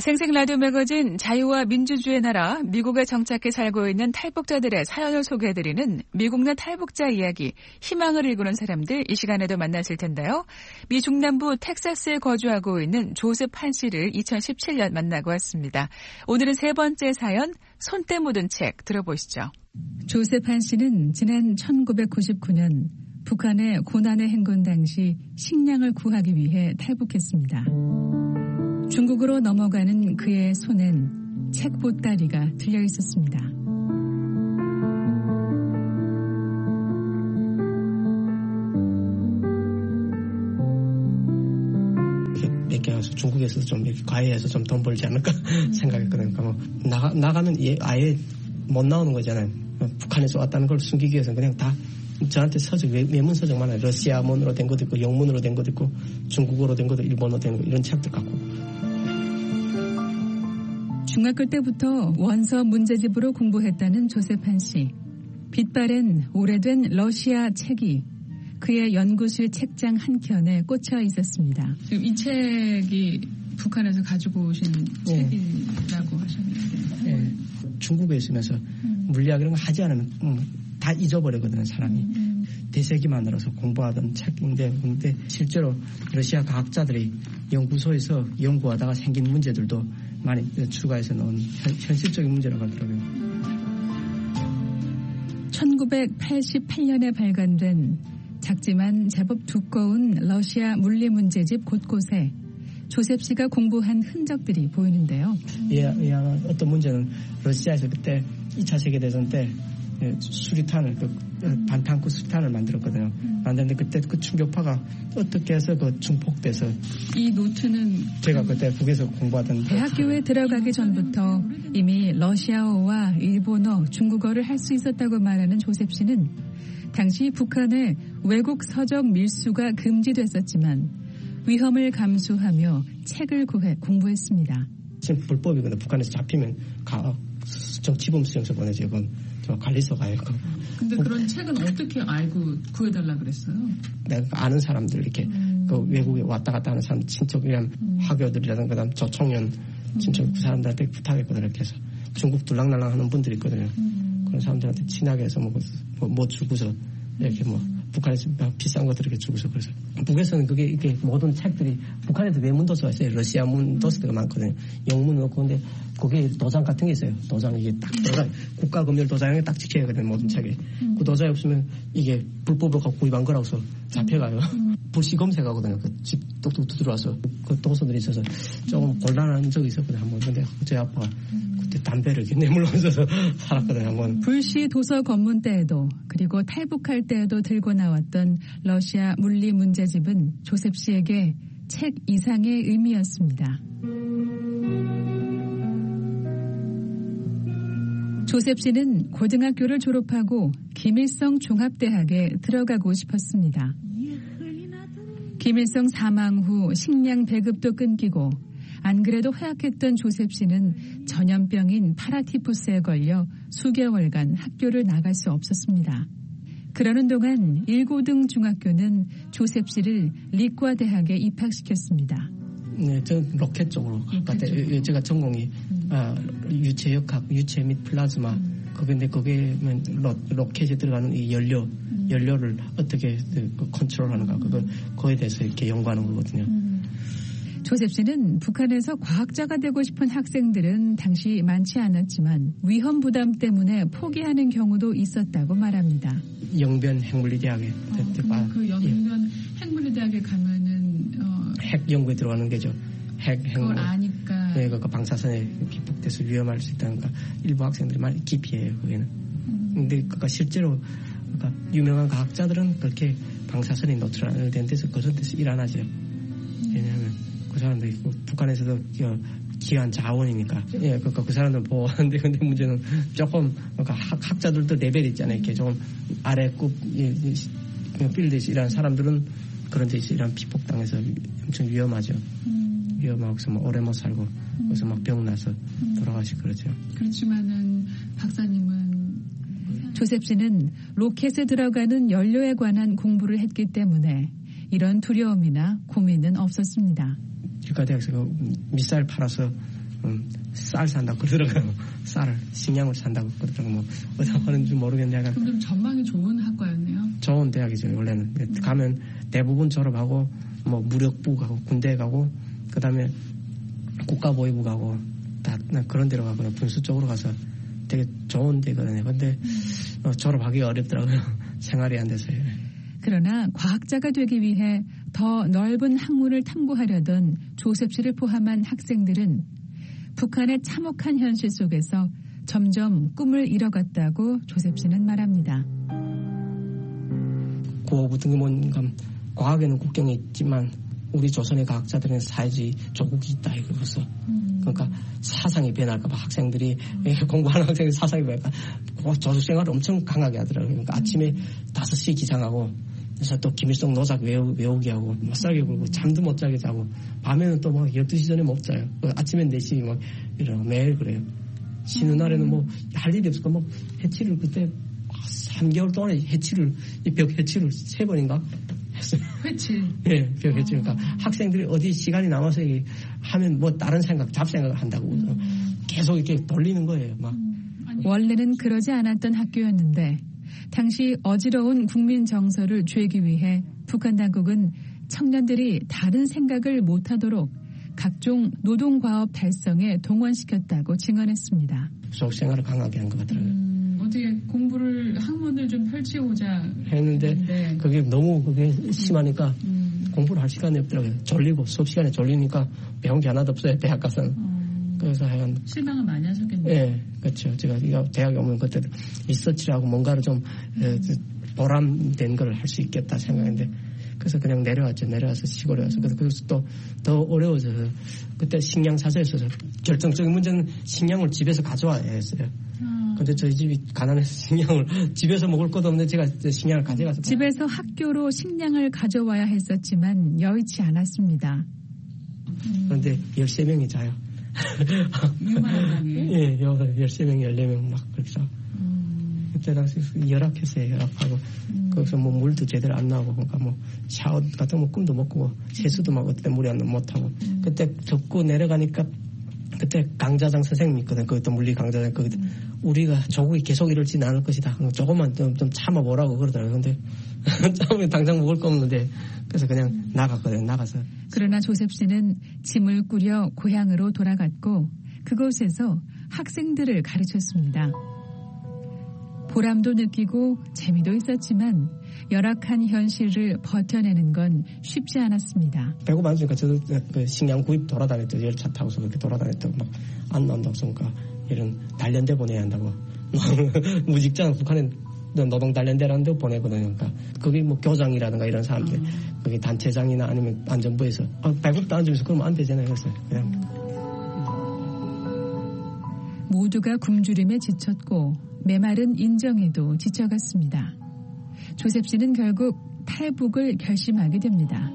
생생 라디오 매거진 자유와 민주주의의 나라 미국에 정착해 살고 있는 탈북자들의 사연을 소개해드리는 미국 내 탈북자 이야기, 희망을 일구는 사람들, 이 시간에도 만나실 텐데요. 미 중남부 텍사스에 거주하고 있는 조셉 한 씨를 2017년 만나고 왔습니다. 오늘은 세 번째 사연, 손때 묻은 책 들어보시죠. 조셉 한 씨는 지난 1999년 북한의 고난의 행군 당시 식량을 구하기 위해 탈북했습니다. 중국으로 넘어가는 그의 손엔 책 보따리가 들려 있었습니다. 몇 개 와서 중국에서 좀 이렇게 과외해서 좀 돈 벌지 않을까 생각했거든요. 그러니까 나가면 아예 못 나오는 거잖아요. 북한에서 왔다는 걸 숨기기 위해서 그냥 다 저한테 서적, 외문 서적만 해요. 러시아문으로 된 것도 있고, 영문으로 된 것도 있고, 중국어로 된 것도, 일본어로 된 거, 이런 책들 갖고. 중학교 때부터 원서 문제집으로 공부했다는 조셉 한 씨. 빛바랜 오래된 러시아 책이 그의 연구실 책장 한켠에 꽂혀 있었습니다. 지금 이 책이 북한에서 가지고 오신 책이라고 하셨는데. 네. 중국에 있으면서 물리학 이런 거 하지 않으면 다 잊어버리거든요, 사람이. 대세기만으로서 공부하던 책인데, 근데 실제로 러시아 과학자들이 연구소에서 연구하다가 생긴 문제들도 많이 추가해서 넣은 현실적인 문제라고 하더라고요. 1988년에 발간된 작지만 제법 두꺼운 러시아 물리 문제집 곳곳에 조셉 씨가 공부한 흔적들이 보이는데요. 어떤 문제는 러시아에서 그때 2차 세계대전 때 수리탄을, 반탄구 수리탄을 만들었거든요. 만드는데 그때 그 충격파가 어떻게 해서 그 중폭돼서. 이 노트는 제가 그때 북에서 공부하던. 대학교에 들어가기 전부터 이미 러시아어와 일본어, 중국어를 할 수 있었다고 말하는 조셉 씨는 당시 북한의 외국 서적 밀수가 금지됐었지만 위험을 감수하며 책을 구해 공부했습니다. 지금 불법이거든요. 북한에서 잡히면 지범수용소 보내죠. 그건 관리소 가요. 근데 그런 책은 어떻게 알고 구해달라 그랬어요? 내가 아는 사람들, 이렇게 그 외국에 왔다 갔다 하는 사람, 친척이란 화교들이라든가 그다음 저청년 친척 그 사람들한테 부탁했거든요. 이렇게 해서 중국 둘랑날랑 하는 분들이 있거든요. 그런 사람들한테 친하게 해서 뭐 주고서 이렇게 북한에서 비싼 것들 이렇게 주고서. 그래서 북에서는 그게 이렇게 모든 책들이, 북한에도 외문 도서가 있어요. 러시아문 도서가 많거든요. 영문으로. 근데 거기에 도장 같은 게 있어요. 도장, 이게 딱 도장, 국가검열 도장에 딱 찍혀야 하거든요. 모든 책에. 그 도장이 없으면 이게 불법으로 구입한 거라고서 잡혀가요. 불시 검색하거든요. 그 집 뚝뚝 들어와서 그 도서들이 있어서 조금 곤란한 적이 있었거든요. 한번. 근데 저희 아빠가 그때 담배를 이렇게 내물면서 살았거든요. 한번. 불시 도서 검문 때에도, 그리고 탈북할 때에도 들고 나왔던 러시아 물리 문제집은 조셉 씨에게 책 이상의 의미였습니다. 조셉 씨는 고등학교를 졸업하고 김일성 종합대학에 들어가고 싶었습니다. 김일성 사망 후 식량 배급도 끊기고 안 그래도 허약했던 조셉 씨는 전염병인 파라티푸스에 걸려 수개월간 학교를 나갈 수 없었습니다. 그러는 동안 1고등 중학교는 조셉 씨를 리과대학에 입학시켰습니다. 네, 저는 로켓 쪽으로 갔다. 제가 전공이 유체역학, 유체 및 플라즈마. 근데 거기에 로켓에 들어가는 이 연료를 어떻게 컨트롤하는가, 그거에 대해서 이렇게 연구하는 거거든요. 조셉 씨는 북한에서 과학자가 되고 싶은 학생들은 당시 많지 않았지만 위험 부담 때문에 포기하는 경우도 있었다고 말합니다. 영변 핵물리대학에. 그 영변 핵물리대학에 가면은 핵 연구에 들어가는 게죠. 그걸 아니까. 네, 그 방사선에 기폭돼서 위험할 수 있다니까 일부 학생들이 많이 기피해요. 거기는. 근데 그러니까 실제로 유명한 과학자들은 그렇게 방사선이 노출된 데서 그런 데서 일 안 하죠. 왜냐하면 그 사람들이 북한에서도 귀한 자원이니까. 예, 그 사람들 보호하는데, 근데 문제는 조금, 학자들도 레벨이 있잖아요. 이렇게 좀 아래급 필드에서 일하는 사람들은 그런 데서 일하는 피폭당해서 엄청 위험하죠. 위험하고서 오래 못 살고, 그래서 병 나서 돌아가시고 그러죠. 그렇지만은 박사님은 조셉 씨는 로켓에 들어가는 연료에 관한 공부를 했기 때문에 이런 두려움이나 고민은 없었습니다. 일가대학에서 미사일 팔아서 쌀 산다고 그러더라고요. 쌀을 식량을 산다고 그러더라고요. 뭐 어디서 하는지 모르겠는데 약간 그럼 좀 전망이 좋은 학과였네요. 좋은 대학이죠. 원래는 가면 대부분 졸업하고 뭐 무력부 가고 군대 가고 그다음에 국가보위부 가고 다 그런 데로 가거나 군수 쪽으로 가서 되게 좋은 데거든요. 근데 졸업하기 어렵더라고요. 생활이 안 돼서요. 그러나 과학자가 되기 위해 더 넓은 학문을 탐구하려던 조셉 씨를 포함한 학생들은 북한의 참혹한 현실 속에서 점점 꿈을 잃어갔다고 조셉 씨는 말합니다. 고부등기 뭔가 과학에는 국경이 있지만 우리 조선의 과학자들은 사회주의 조국이 있다 이거로서 그러니까 사상이 변할까 봐 학생들이 공부하는 학생이 사상이 변할까 조숙 생활을 엄청 강하게 하더라고요. 그러니까 아침에 5시 기상하고 그래서 또 김일성 노작 외우기 하고 못 살게 굴고 잠도 못 자게 자고 밤에는 또 막 12시 전에 못 자요. 아침엔 4시 막 이러고 매일 그래요. 쉬는 날에는 뭐 할 일이 없을까 뭐 해치를 그때 3개월 동안에 벽 해치를 3번인가 했어요. 해칠? 예, 벽 해칠. 그러니까 학생들이 어디 시간이 남아서 하면 뭐 다른 생각, 잡생각을 한다고 계속 이렇게 돌리는 거예요. 막. 원래는 그러지 않았던 학교였는데 당시 어지러운 국민 정서를 죄기 위해 북한 당국은 청년들이 다른 생각을 못하도록 각종 노동과업 달성에 동원시켰다고 증언했습니다. 수업생활을 강하게 한 것 같더라고요. 어떻게 학문을 좀 펼치고자 했는데 그게 너무 심하니까 공부를 할 시간이 없더라고요. 졸리고 수업 시간에 졸리니까 배운 게 하나도 없어요. 대학 가서는. 그래서 하여간 실망을 많이 하셨겠네요. 예, 그렇죠. 제가 대학에 오면 그때 리서치를 하고 뭔가를 좀 보람된 걸 할 수 있겠다 생각했는데 그래서 그냥 내려왔죠. 내려와서 시골에 와서 그래서 또 더 어려워져서 그때 식량 사서였어서 결정적인 문제는 식량을 집에서 가져와야 했어요. 근데 저희 집이 가난해서 식량을 집에서 먹을 것도 없는데 제가 식량을 가져가서 집에서 학교로 식량을 가져와야 했었지만 여의치 않았습니다. 그런데 13명이 자요. 유만한 방에? 예, 13명, 14명 막 그렇죠. 그때 당시 열악했어요. 열악하고 거기서 뭐 물도 제대로 안 나오고 그러니까 뭐 샤워 같은 거 꿈도 못 꾸고 세수도 막 어때 물이 안 나면 못 하고 그때 덥고 내려가니까 그때 강자장 선생님이 있거든. 그것도 물리 강자장 거기도 우리가 조국이 계속 이럴지는 않을 것이다. 조금만 좀 참아보라고 그러더라고요. 근데 처음에 당장 먹을 거 없는데 그래서 그냥 나갔거든요. 나가서. 그러나 조셉 씨는 짐을 꾸려 고향으로 돌아갔고 그곳에서 학생들을 가르쳤습니다. 보람도 느끼고 재미도 있었지만 열악한 현실을 버텨내는 건 쉽지 않았습니다. 배고 많으니까 저도 그 식량 구입 돌아다녔죠. 열차 타고서 그렇게 돌아다녔다고 막 안 나온다고 그러니까 이런 단련대 보내야 한다고 무직장 북한에 노동 단련대라는 데 보내거든요. 그러니까 거기 뭐 교장이라든가 이런 사람들 거기 단체장이나 아니면 안전부에서 배급 따눠주면서 그러면 안 되잖아요. 그래서 그냥 모두가 굶주림에 지쳤고 메마른 인정에도 지쳐갔습니다. 조셉 씨는 결국 탈북을 결심하게 됩니다.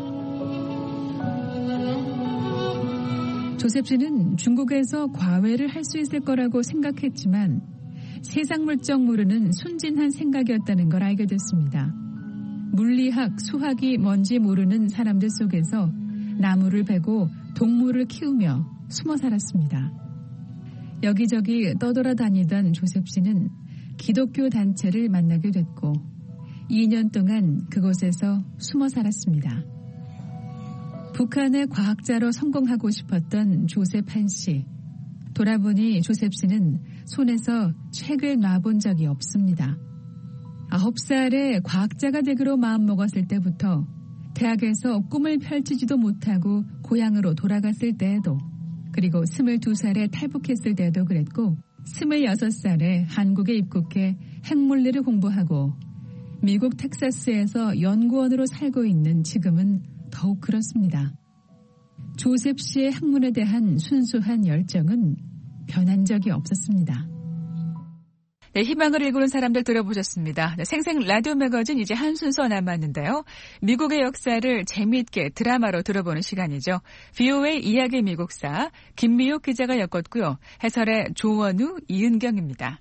조셉 씨는 중국에서 과외를 할 수 있을 거라고 생각했지만 세상 물정 모르는 순진한 생각이었다는 걸 알게 됐습니다. 물리학, 수학이 뭔지 모르는 사람들 속에서 나무를 베고 동물을 키우며 숨어 살았습니다. 여기저기 떠돌아다니던 조셉 씨는 기독교 단체를 만나게 됐고 2년 동안 그곳에서 숨어 살았습니다. 북한의 과학자로 성공하고 싶었던 조셉 한 씨. 돌아보니 조셉 씨는 손에서 책을 놔본 적이 없습니다. 9살에 과학자가 되기로 마음먹었을 때부터 대학에서 꿈을 펼치지도 못하고 고향으로 돌아갔을 때에도 그리고 22살에 탈북했을 때도 그랬고 26살에 한국에 입국해 핵물리를 공부하고 미국 텍사스에서 연구원으로 살고 있는 지금은 더욱 그렇습니다. 조셉 씨의 학문에 대한 순수한 열정은 변한 적이 없었습니다. 네, 희망을 일구는 사람들 들어보셨습니다. 네, 생생 라디오 매거진 이제 한 순서 남았는데요. 미국의 역사를 재미있게 드라마로 들어보는 시간이죠. VOA 이야기 미국사 김미옥 기자가 엮었고요. 해설의 조원우, 이은경입니다.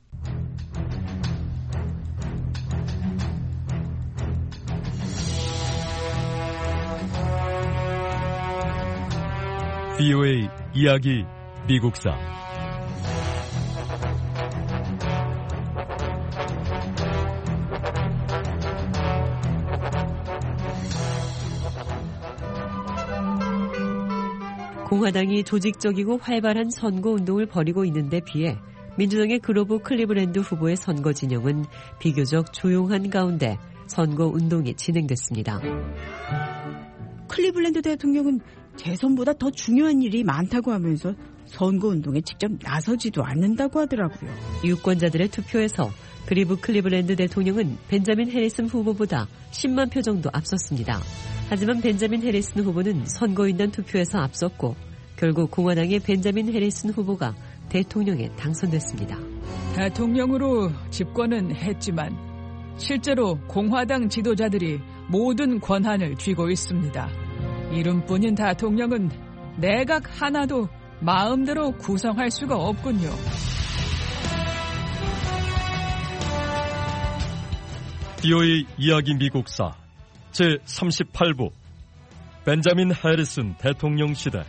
VOA 이야기 미국사. 공화당이 조직적이고 활발한 선거운동을 벌이고 있는 데 비해 민주당의 그로브 클리블랜드 후보의 선거 진영은 비교적 조용한 가운데 선거운동이 진행됐습니다. 클리블랜드 대통령은 대선보다 더 중요한 일이 많다고 하면서 선거운동에 직접 나서지도 않는다고 하더라고요. 유권자들의 투표에서 클리블랜드 대통령은 벤자민 해리슨 후보보다 10만 표 정도 앞섰습니다. 하지만 벤자민 해리슨 후보는 선거인단 투표에서 앞섰고 결국 공화당의 벤자민 해리슨 후보가 대통령에 당선됐습니다. 대통령으로 집권은 했지만 실제로 공화당 지도자들이 모든 권한을 쥐고 있습니다. 이름뿐인 대통령은 내각 하나도 마음대로 구성할 수가 없군요. 비오의 이야기 미국사 제38부 벤자민 해리슨 대통령 시대.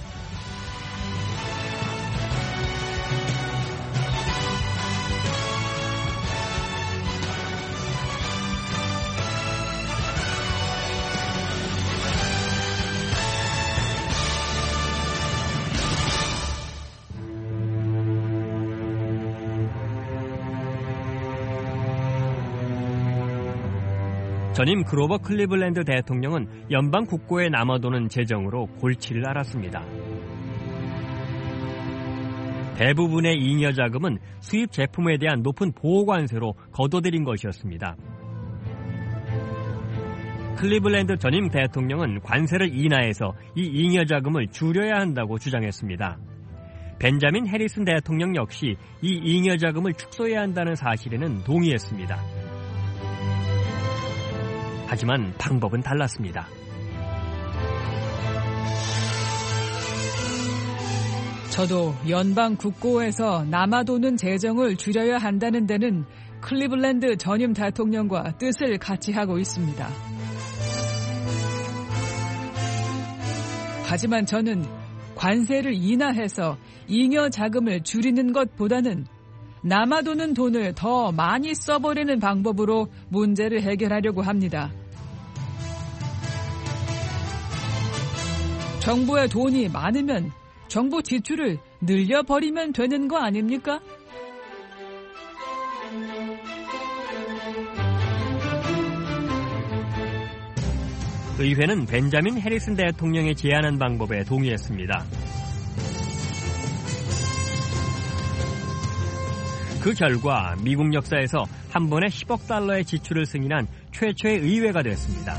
전임 그로버 클리블랜드 대통령은 연방 국고에 남아도는 재정으로 골치를 앓았습니다. 대부분의 잉여 자금은 수입 제품에 대한 높은 보호관세로 거둬들인 것이었습니다. 클리블랜드 전임 대통령은 관세를 인하해서 이 잉여 자금을 줄여야 한다고 주장했습니다. 벤자민 해리슨 대통령 역시 이 잉여 자금을 축소해야 한다는 사실에는 동의했습니다. 하지만 방법은 달랐습니다. 저도 연방 국고에서 남아도는 재정을 줄여야 한다는 데는 클리블랜드 전임 대통령과 뜻을 같이 하고 있습니다. 하지만 저는 관세를 인하해서 잉여 자금을 줄이는 것보다는 남아도는 돈을 더 많이 써버리는 방법으로 문제를 해결하려고 합니다. 정부에 돈이 많으면 정부 지출을 늘려버리면 되는 거 아닙니까? 의회는 벤자민 해리슨 대통령이 제안한 방법에 동의했습니다. 그 결과 미국 역사에서 한 번에 10억 달러의 지출을 승인한 최초의 의회가 됐습니다.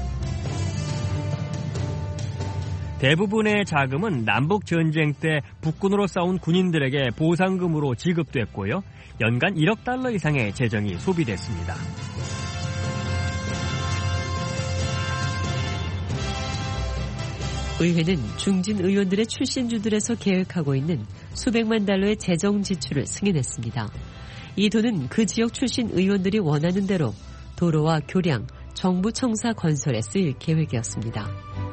대부분의 자금은 남북전쟁 때 북군으로 싸운 군인들에게 보상금으로 지급됐고요. 연간 1억 달러 이상의 재정이 소비됐습니다. 의회는 중진 의원들의 출신주들에서 계획하고 있는 수백만 달러의 재정 지출을 승인했습니다. 이 돈은 그 지역 출신 의원들이 원하는 대로 도로와 교량, 정부 청사 건설에 쓰일 계획이었습니다.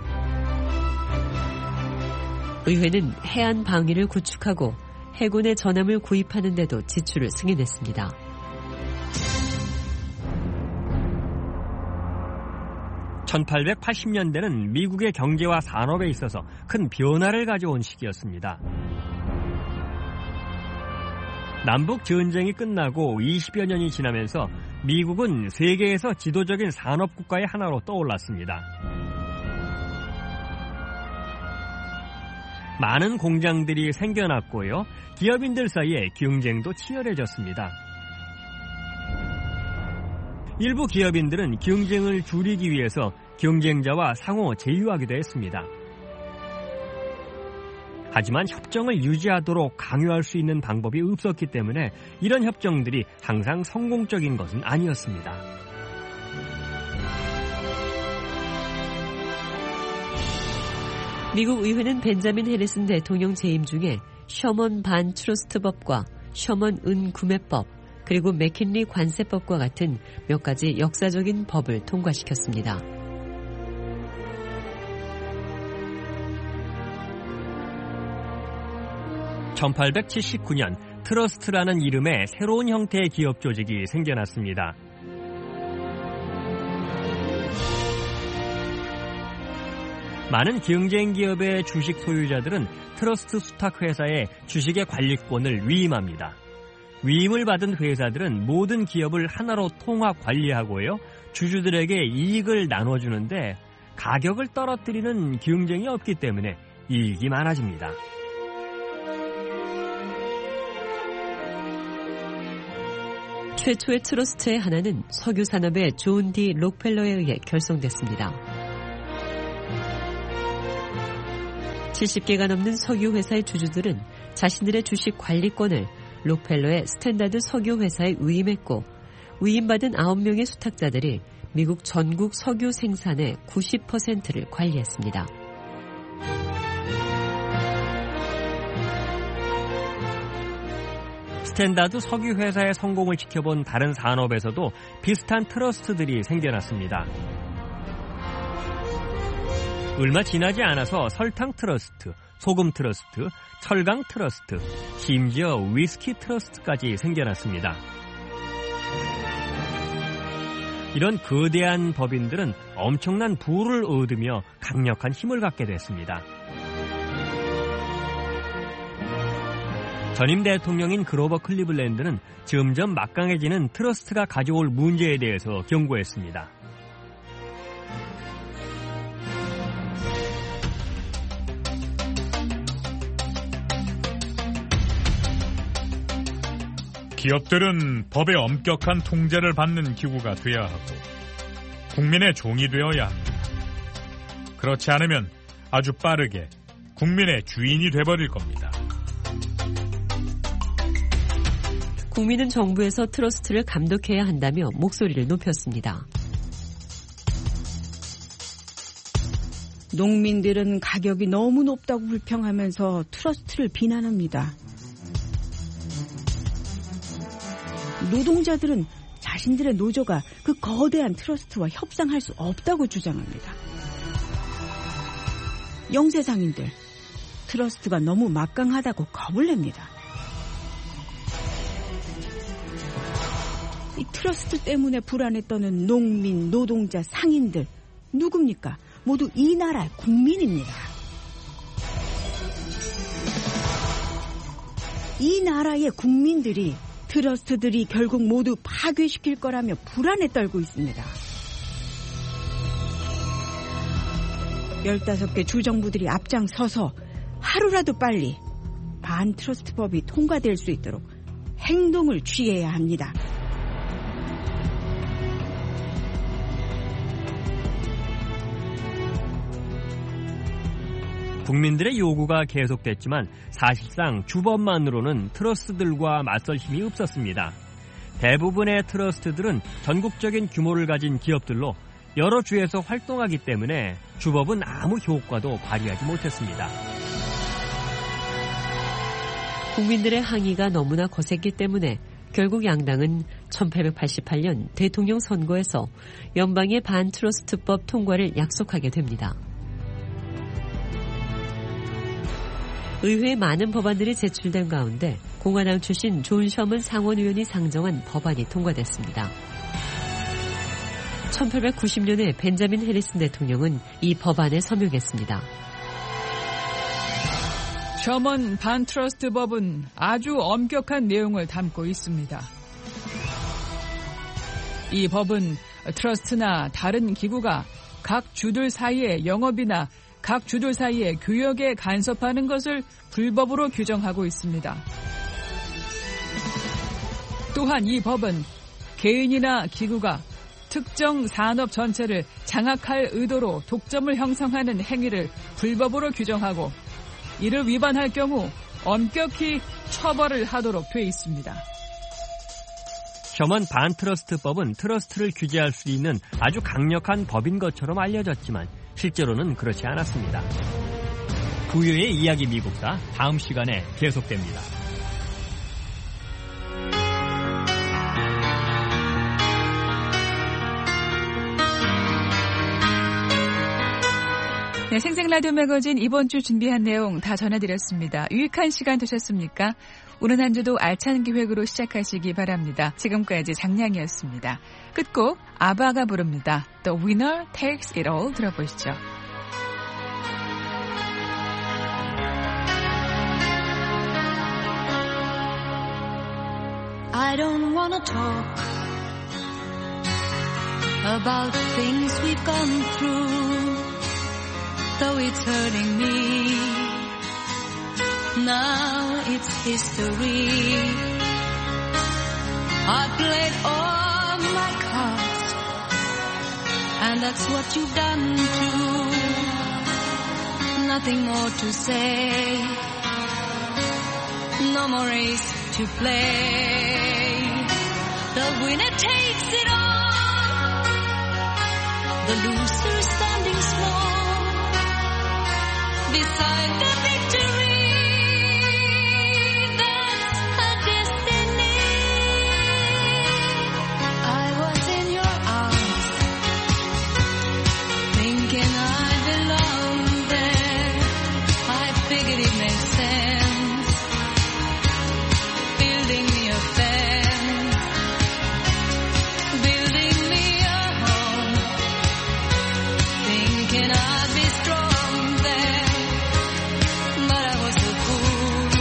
의회는 해안 방위를 구축하고 해군의 전함을 구입하는 데도 지출을 승인했습니다. (1880년대는) 미국의 경제와 산업에 있어서 큰 변화를 가져온 시기였습니다. 남북 전쟁이 끝나고 20여 년이 지나면서 미국은 세계에서 지도적인 산업 국가의 하나로 떠올랐습니다. 많은 공장들이 생겨났고요. 기업인들 사이에 경쟁도 치열해졌습니다. 일부 기업인들은 경쟁을 줄이기 위해서 경쟁자와 상호 제휴하기도 했습니다. 하지만 협정을 유지하도록 강요할 수 있는 방법이 없었기 때문에 이런 협정들이 항상 성공적인 것은 아니었습니다. 미국 의회는 벤자민 해리슨 대통령 재임 중에 셔먼 반 트러스트법과 셔먼 은 구매법 그리고 맥킨리 관세법과 같은 몇 가지 역사적인 법을 통과시켰습니다. 1879년 트러스트라는 이름의 새로운 형태의 기업 조직이 생겨났습니다. 많은 경쟁 기업의 주식 소유자들은 트러스트 수탁 회사의 주식의 관리권을 위임합니다. 위임을 받은 회사들은 모든 기업을 하나로 통합 관리하고요. 주주들에게 이익을 나눠주는데 가격을 떨어뜨리는 경쟁이 없기 때문에 이익이 많아집니다. 최초의 트러스트의 하나는 석유 산업의 존 D 록펠러에 의해 결성됐습니다. 70개가 넘는 석유 회사의 주주들은 자신들의 주식 관리권을 록펠러의 스탠다드 석유 회사에 위임했고, 위임받은 9명의 수탁자들이 미국 전국 석유 생산의 90%를 관리했습니다. 스탠다드 석유 회사의 성공을 지켜본 다른 산업에서도 비슷한 트러스트들이 생겨났습니다. 얼마 지나지 않아서 설탕 트러스트, 소금 트러스트, 철강 트러스트, 심지어 위스키 트러스트까지 생겨났습니다. 이런 거대한 법인들은 엄청난 부를 얻으며 강력한 힘을 갖게 됐습니다. 전임 대통령인 그로버 클리블랜드는 점점 막강해지는 트러스트가 가져올 문제에 대해서 경고했습니다. 기업들은 법의 엄격한 통제를 받는 기구가 되어야 하고 국민의 종이 되어야 합니다. 그렇지 않으면 아주 빠르게 국민의 주인이 돼버릴 겁니다. 국민은 정부에서 트러스트를 감독해야 한다며 목소리를 높였습니다. 농민들은 가격이 너무 높다고 불평하면서 트러스트를 비난합니다. 노동자들은 자신들의 노조가 그 거대한 트러스트와 협상할 수 없다고 주장합니다. 영세상인들, 트러스트가 너무 막강하다고 겁을 냅니다. 이 트러스트 때문에 불안에 떠는 농민, 노동자, 상인들, 누굽니까? 모두 이 나라의 국민입니다. 이 나라의 국민들이 트러스트들이 결국 모두 파괴시킬 거라며 불안에 떨고 있습니다. 15개 주정부들이 앞장서서 하루라도 빨리 반트러스트법이 통과될 수 있도록 행동을 취해야 합니다. 국민들의 요구가 계속됐지만 사실상 주법만으로는 트러스트들과 맞설 힘이 없었습니다. 대부분의 트러스트들은 전국적인 규모를 가진 기업들로 여러 주에서 활동하기 때문에 주법은 아무 효과도 발휘하지 못했습니다. 국민들의 항의가 너무나 거셌기 때문에 결국 양당은 1888년 대통령 선거에서 연방의 반트러스트법 통과를 약속하게 됩니다. 의회에 많은 법안들이 제출된 가운데 공화당 출신 존 셔먼 상원의원이 상정한 법안이 통과됐습니다. 1890년에 벤자민 해리슨 대통령은 이 법안에 서명했습니다. 셔먼 반트러스트 법은 아주 엄격한 내용을 담고 있습니다. 이 법은 트러스트나 다른 기구가 각 주들 사이의 영업이나 각 주들 사이의 교역에 간섭하는 것을 불법으로 규정하고 있습니다. 또한 이 법은 개인이나 기구가 특정 산업 전체를 장악할 의도로 독점을 형성하는 행위를 불법으로 규정하고 이를 위반할 경우 엄격히 처벌을 하도록 돼 있습니다. 셔먼 반트러스트법은 트러스트를 규제할 수 있는 아주 강력한 법인 것처럼 알려졌지만 실제로는 그렇지 않았습니다. 부유의 이야기 미국사 다음 시간에 계속됩니다. 네, 생생 라디오 매거진 이번 주 준비한 내용 다 전해드렸습니다. 유익한 시간 되셨습니까? 오늘 한 주도 알찬 기획으로 시작하시기 바랍니다. 지금까지 장량이었습니다. 끝곡 아바가 부릅니다. The Winner Takes It All 들어보시죠. I don't wanna talk about things we've gone through, though it's hurting me. Now it's history. I played all my cards, and that's what you've done too. Nothing more to say, no more race to play. The winner takes it all, the loser standing small beside the victory. That's her destiny. I was in your arms, thinking I belonged there. I figured it made sense, building me a fence, building me a home, thinking I'd be strong there, but I was a fool,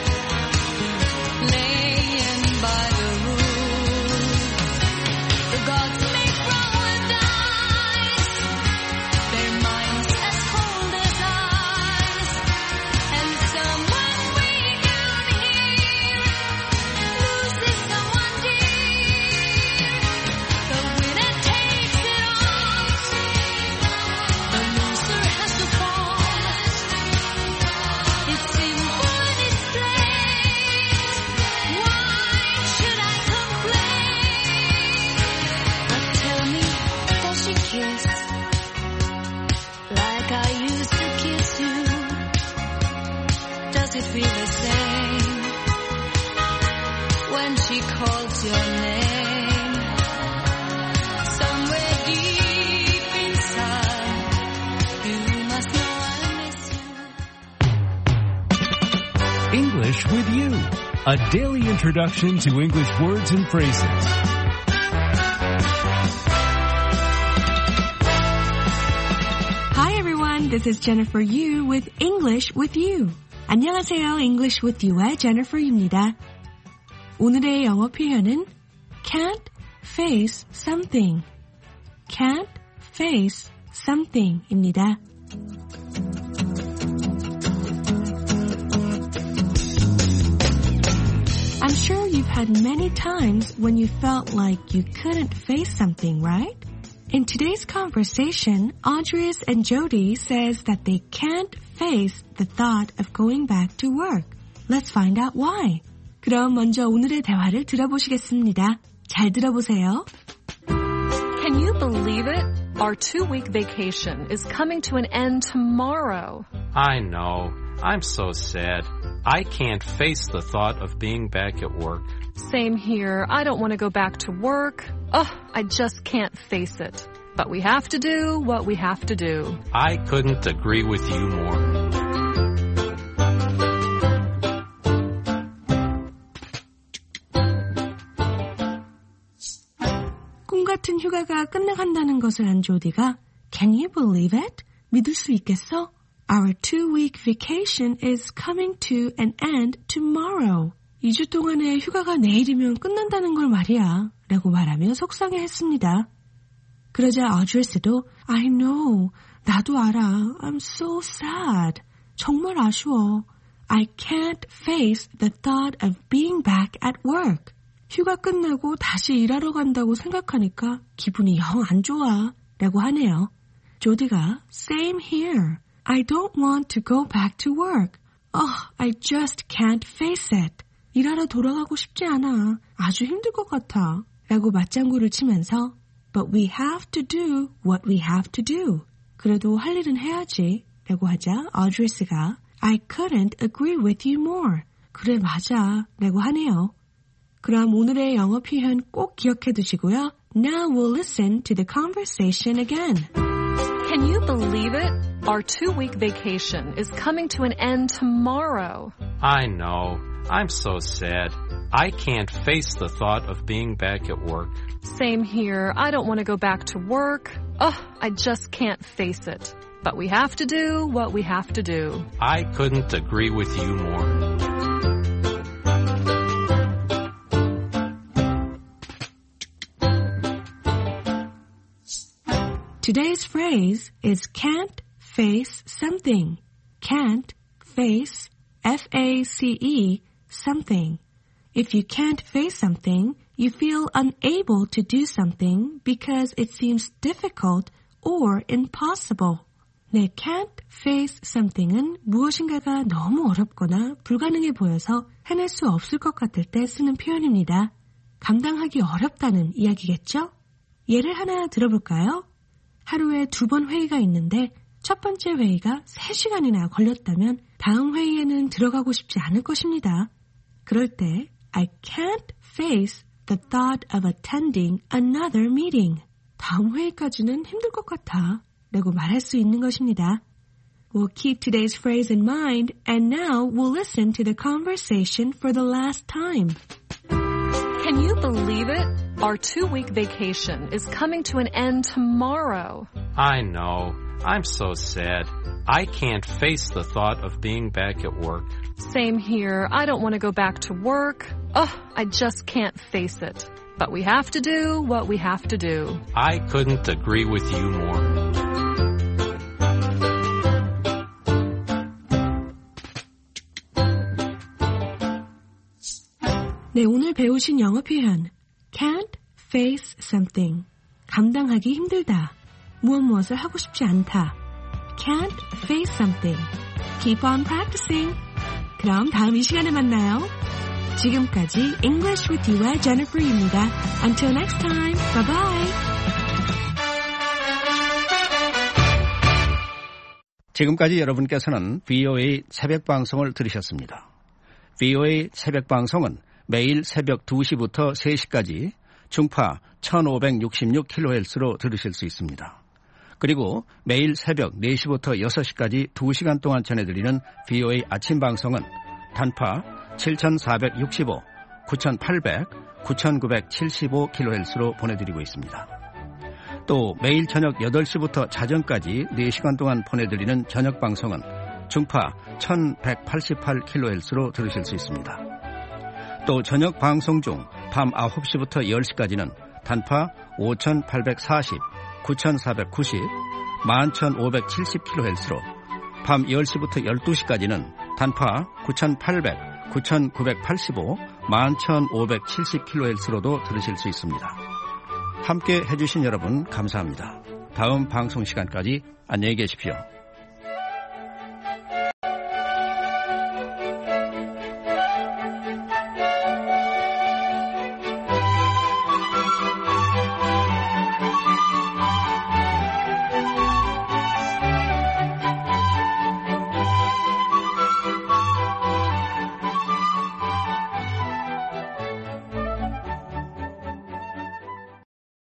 laying by the rules. The gods make wrong dice, their minds as cold as ice, and someone way down here loses someone dear. The winner takes it all, the loser has to fall. It's simple and it's plain. Why should I complain? But tell me, does she kiss like I used to kiss you? Does it feel the same when she calls your name? Somewhere deep inside, you must know I miss you. English with You, a daily introduction to English words and phrases. Hi everyone, this is Jennifer Yu with English with You. 안녕하세요, English with You의 Jennifer입니다. 오늘의 영어 표현은 can't face something. can't face something입니다. I'm sure you've had many times when you felt like you couldn't face something, right? In today's conversation, Audrey and Jody says that they can't face the thought of going back to work. Let's find out why. 그럼 먼저 오늘의 대화를 들어보시겠습니다. 잘 들어보세요. Can you believe it? Our 2-week vacation is coming to an end tomorrow. I know. I'm so sad. I can't face the thought of being back at work. Same here. I don't want to go back to work. Ugh, I just can't face it. But we have to do what we have to do. I couldn't agree with you more. 꿈 같은 휴가가 끝나간다는 것을 안 조디가 Can you believe it? 믿을 수 있겠어? Our 2-week vacation is coming to an end tomorrow. 2주 동안의 휴가가 내일이면 끝난다는 걸 말이야. 라고 말하며 속상해했습니다. 그러자 어드레스도 I know. 나도 알아. I'm so sad. 정말 아쉬워. I can't face the thought of being back at work. 휴가 끝나고 다시 일하러 간다고 생각하니까 기분이 영 안 좋아. 라고 하네요. 조디가 Same here. I don't want to go back to work. I just can't face it. 일하러 돌아가고 싶지 않아. 아주 힘들 것 같아. 라고 맞장구를 치면서 But we have to do what we have to do. 그래도 할 일은 해야지. 라고 하자 어드레스가 I couldn't agree with you more. 그래 맞아. 라고 하네요. 그럼 오늘의 영어 표현 꼭 기억해 두시고요. Now we'll listen to the conversation again. Can you believe it? Our 2-week vacation is coming to an end tomorrow. I know. I'm so sad. I can't face the thought of being back at work. Same here. I don't want to go back to work. I just can't face it. But we have to do what we have to do. I couldn't agree with you more. Today's phrase is can't face something. Can't face, F-A-C-E, something. If you can't face something, you feel unable to do something because it seems difficult or impossible. 네, can't face something은 무엇인가가 너무 어렵거나 불가능해 보여서 해낼 수 없을 것 같을 때 쓰는 표현입니다. 감당하기 어렵다는 이야기겠죠? 예를 하나 들어볼까요? 하루에 2번 회의가 있는데 첫 번째 회의가 3시간이나 걸렸다면 다음 회의에는 들어가고 싶지 않을 것입니다. 그럴 때 I can't face the thought of attending another meeting. 다음 회의까지는 힘들 것 같아 라고 말할 수 있는 것입니다. We'll keep today's phrase in mind and now we'll listen to the conversation for the last time. Can you believe it? Our 2-week vacation is coming to an end tomorrow. I know. I'm so sad. I can't face the thought of being back at work. Same here. I don't want to go back to work. I just can't face it. But we have to do what we have to do. I couldn't agree with you more. 네, 오늘 배우신 영어 표현 can't face something. 감당하기 힘들다. 무엇을 하고 싶지 않다. Can't face something. Keep on practicing. 그럼 다음 이 시간에 만나요. 지금까지 English with You의 Jennifer입니다. Until next time. Bye bye. 지금까지 여러분께서는 VOA 새벽 방송을 들으셨습니다. VOA 새벽 방송은 매일 새벽 2시부터 3시까지 중파 1566kHz로 들으실 수 있습니다. 그리고 매일 새벽 4시부터 6시까지 2시간 동안 전해드리는 VOA 아침 방송은 단파 7465, 9800, 9975kHz로 보내드리고 있습니다. 또 매일 저녁 8시부터 자정까지 4시간 동안 보내드리는 저녁 방송은 중파 1188kHz로 들으실 수 있습니다. 또 저녁 방송 중 밤 9시부터 10시까지는 단파 5840, 9490, 11570kHz로 밤 10시부터 12시까지는 단파 9800, 9985, 11570kHz로도 들으실 수 있습니다. 함께 해주신 여러분 감사합니다. 다음 방송 시간까지 안녕히 계십시오.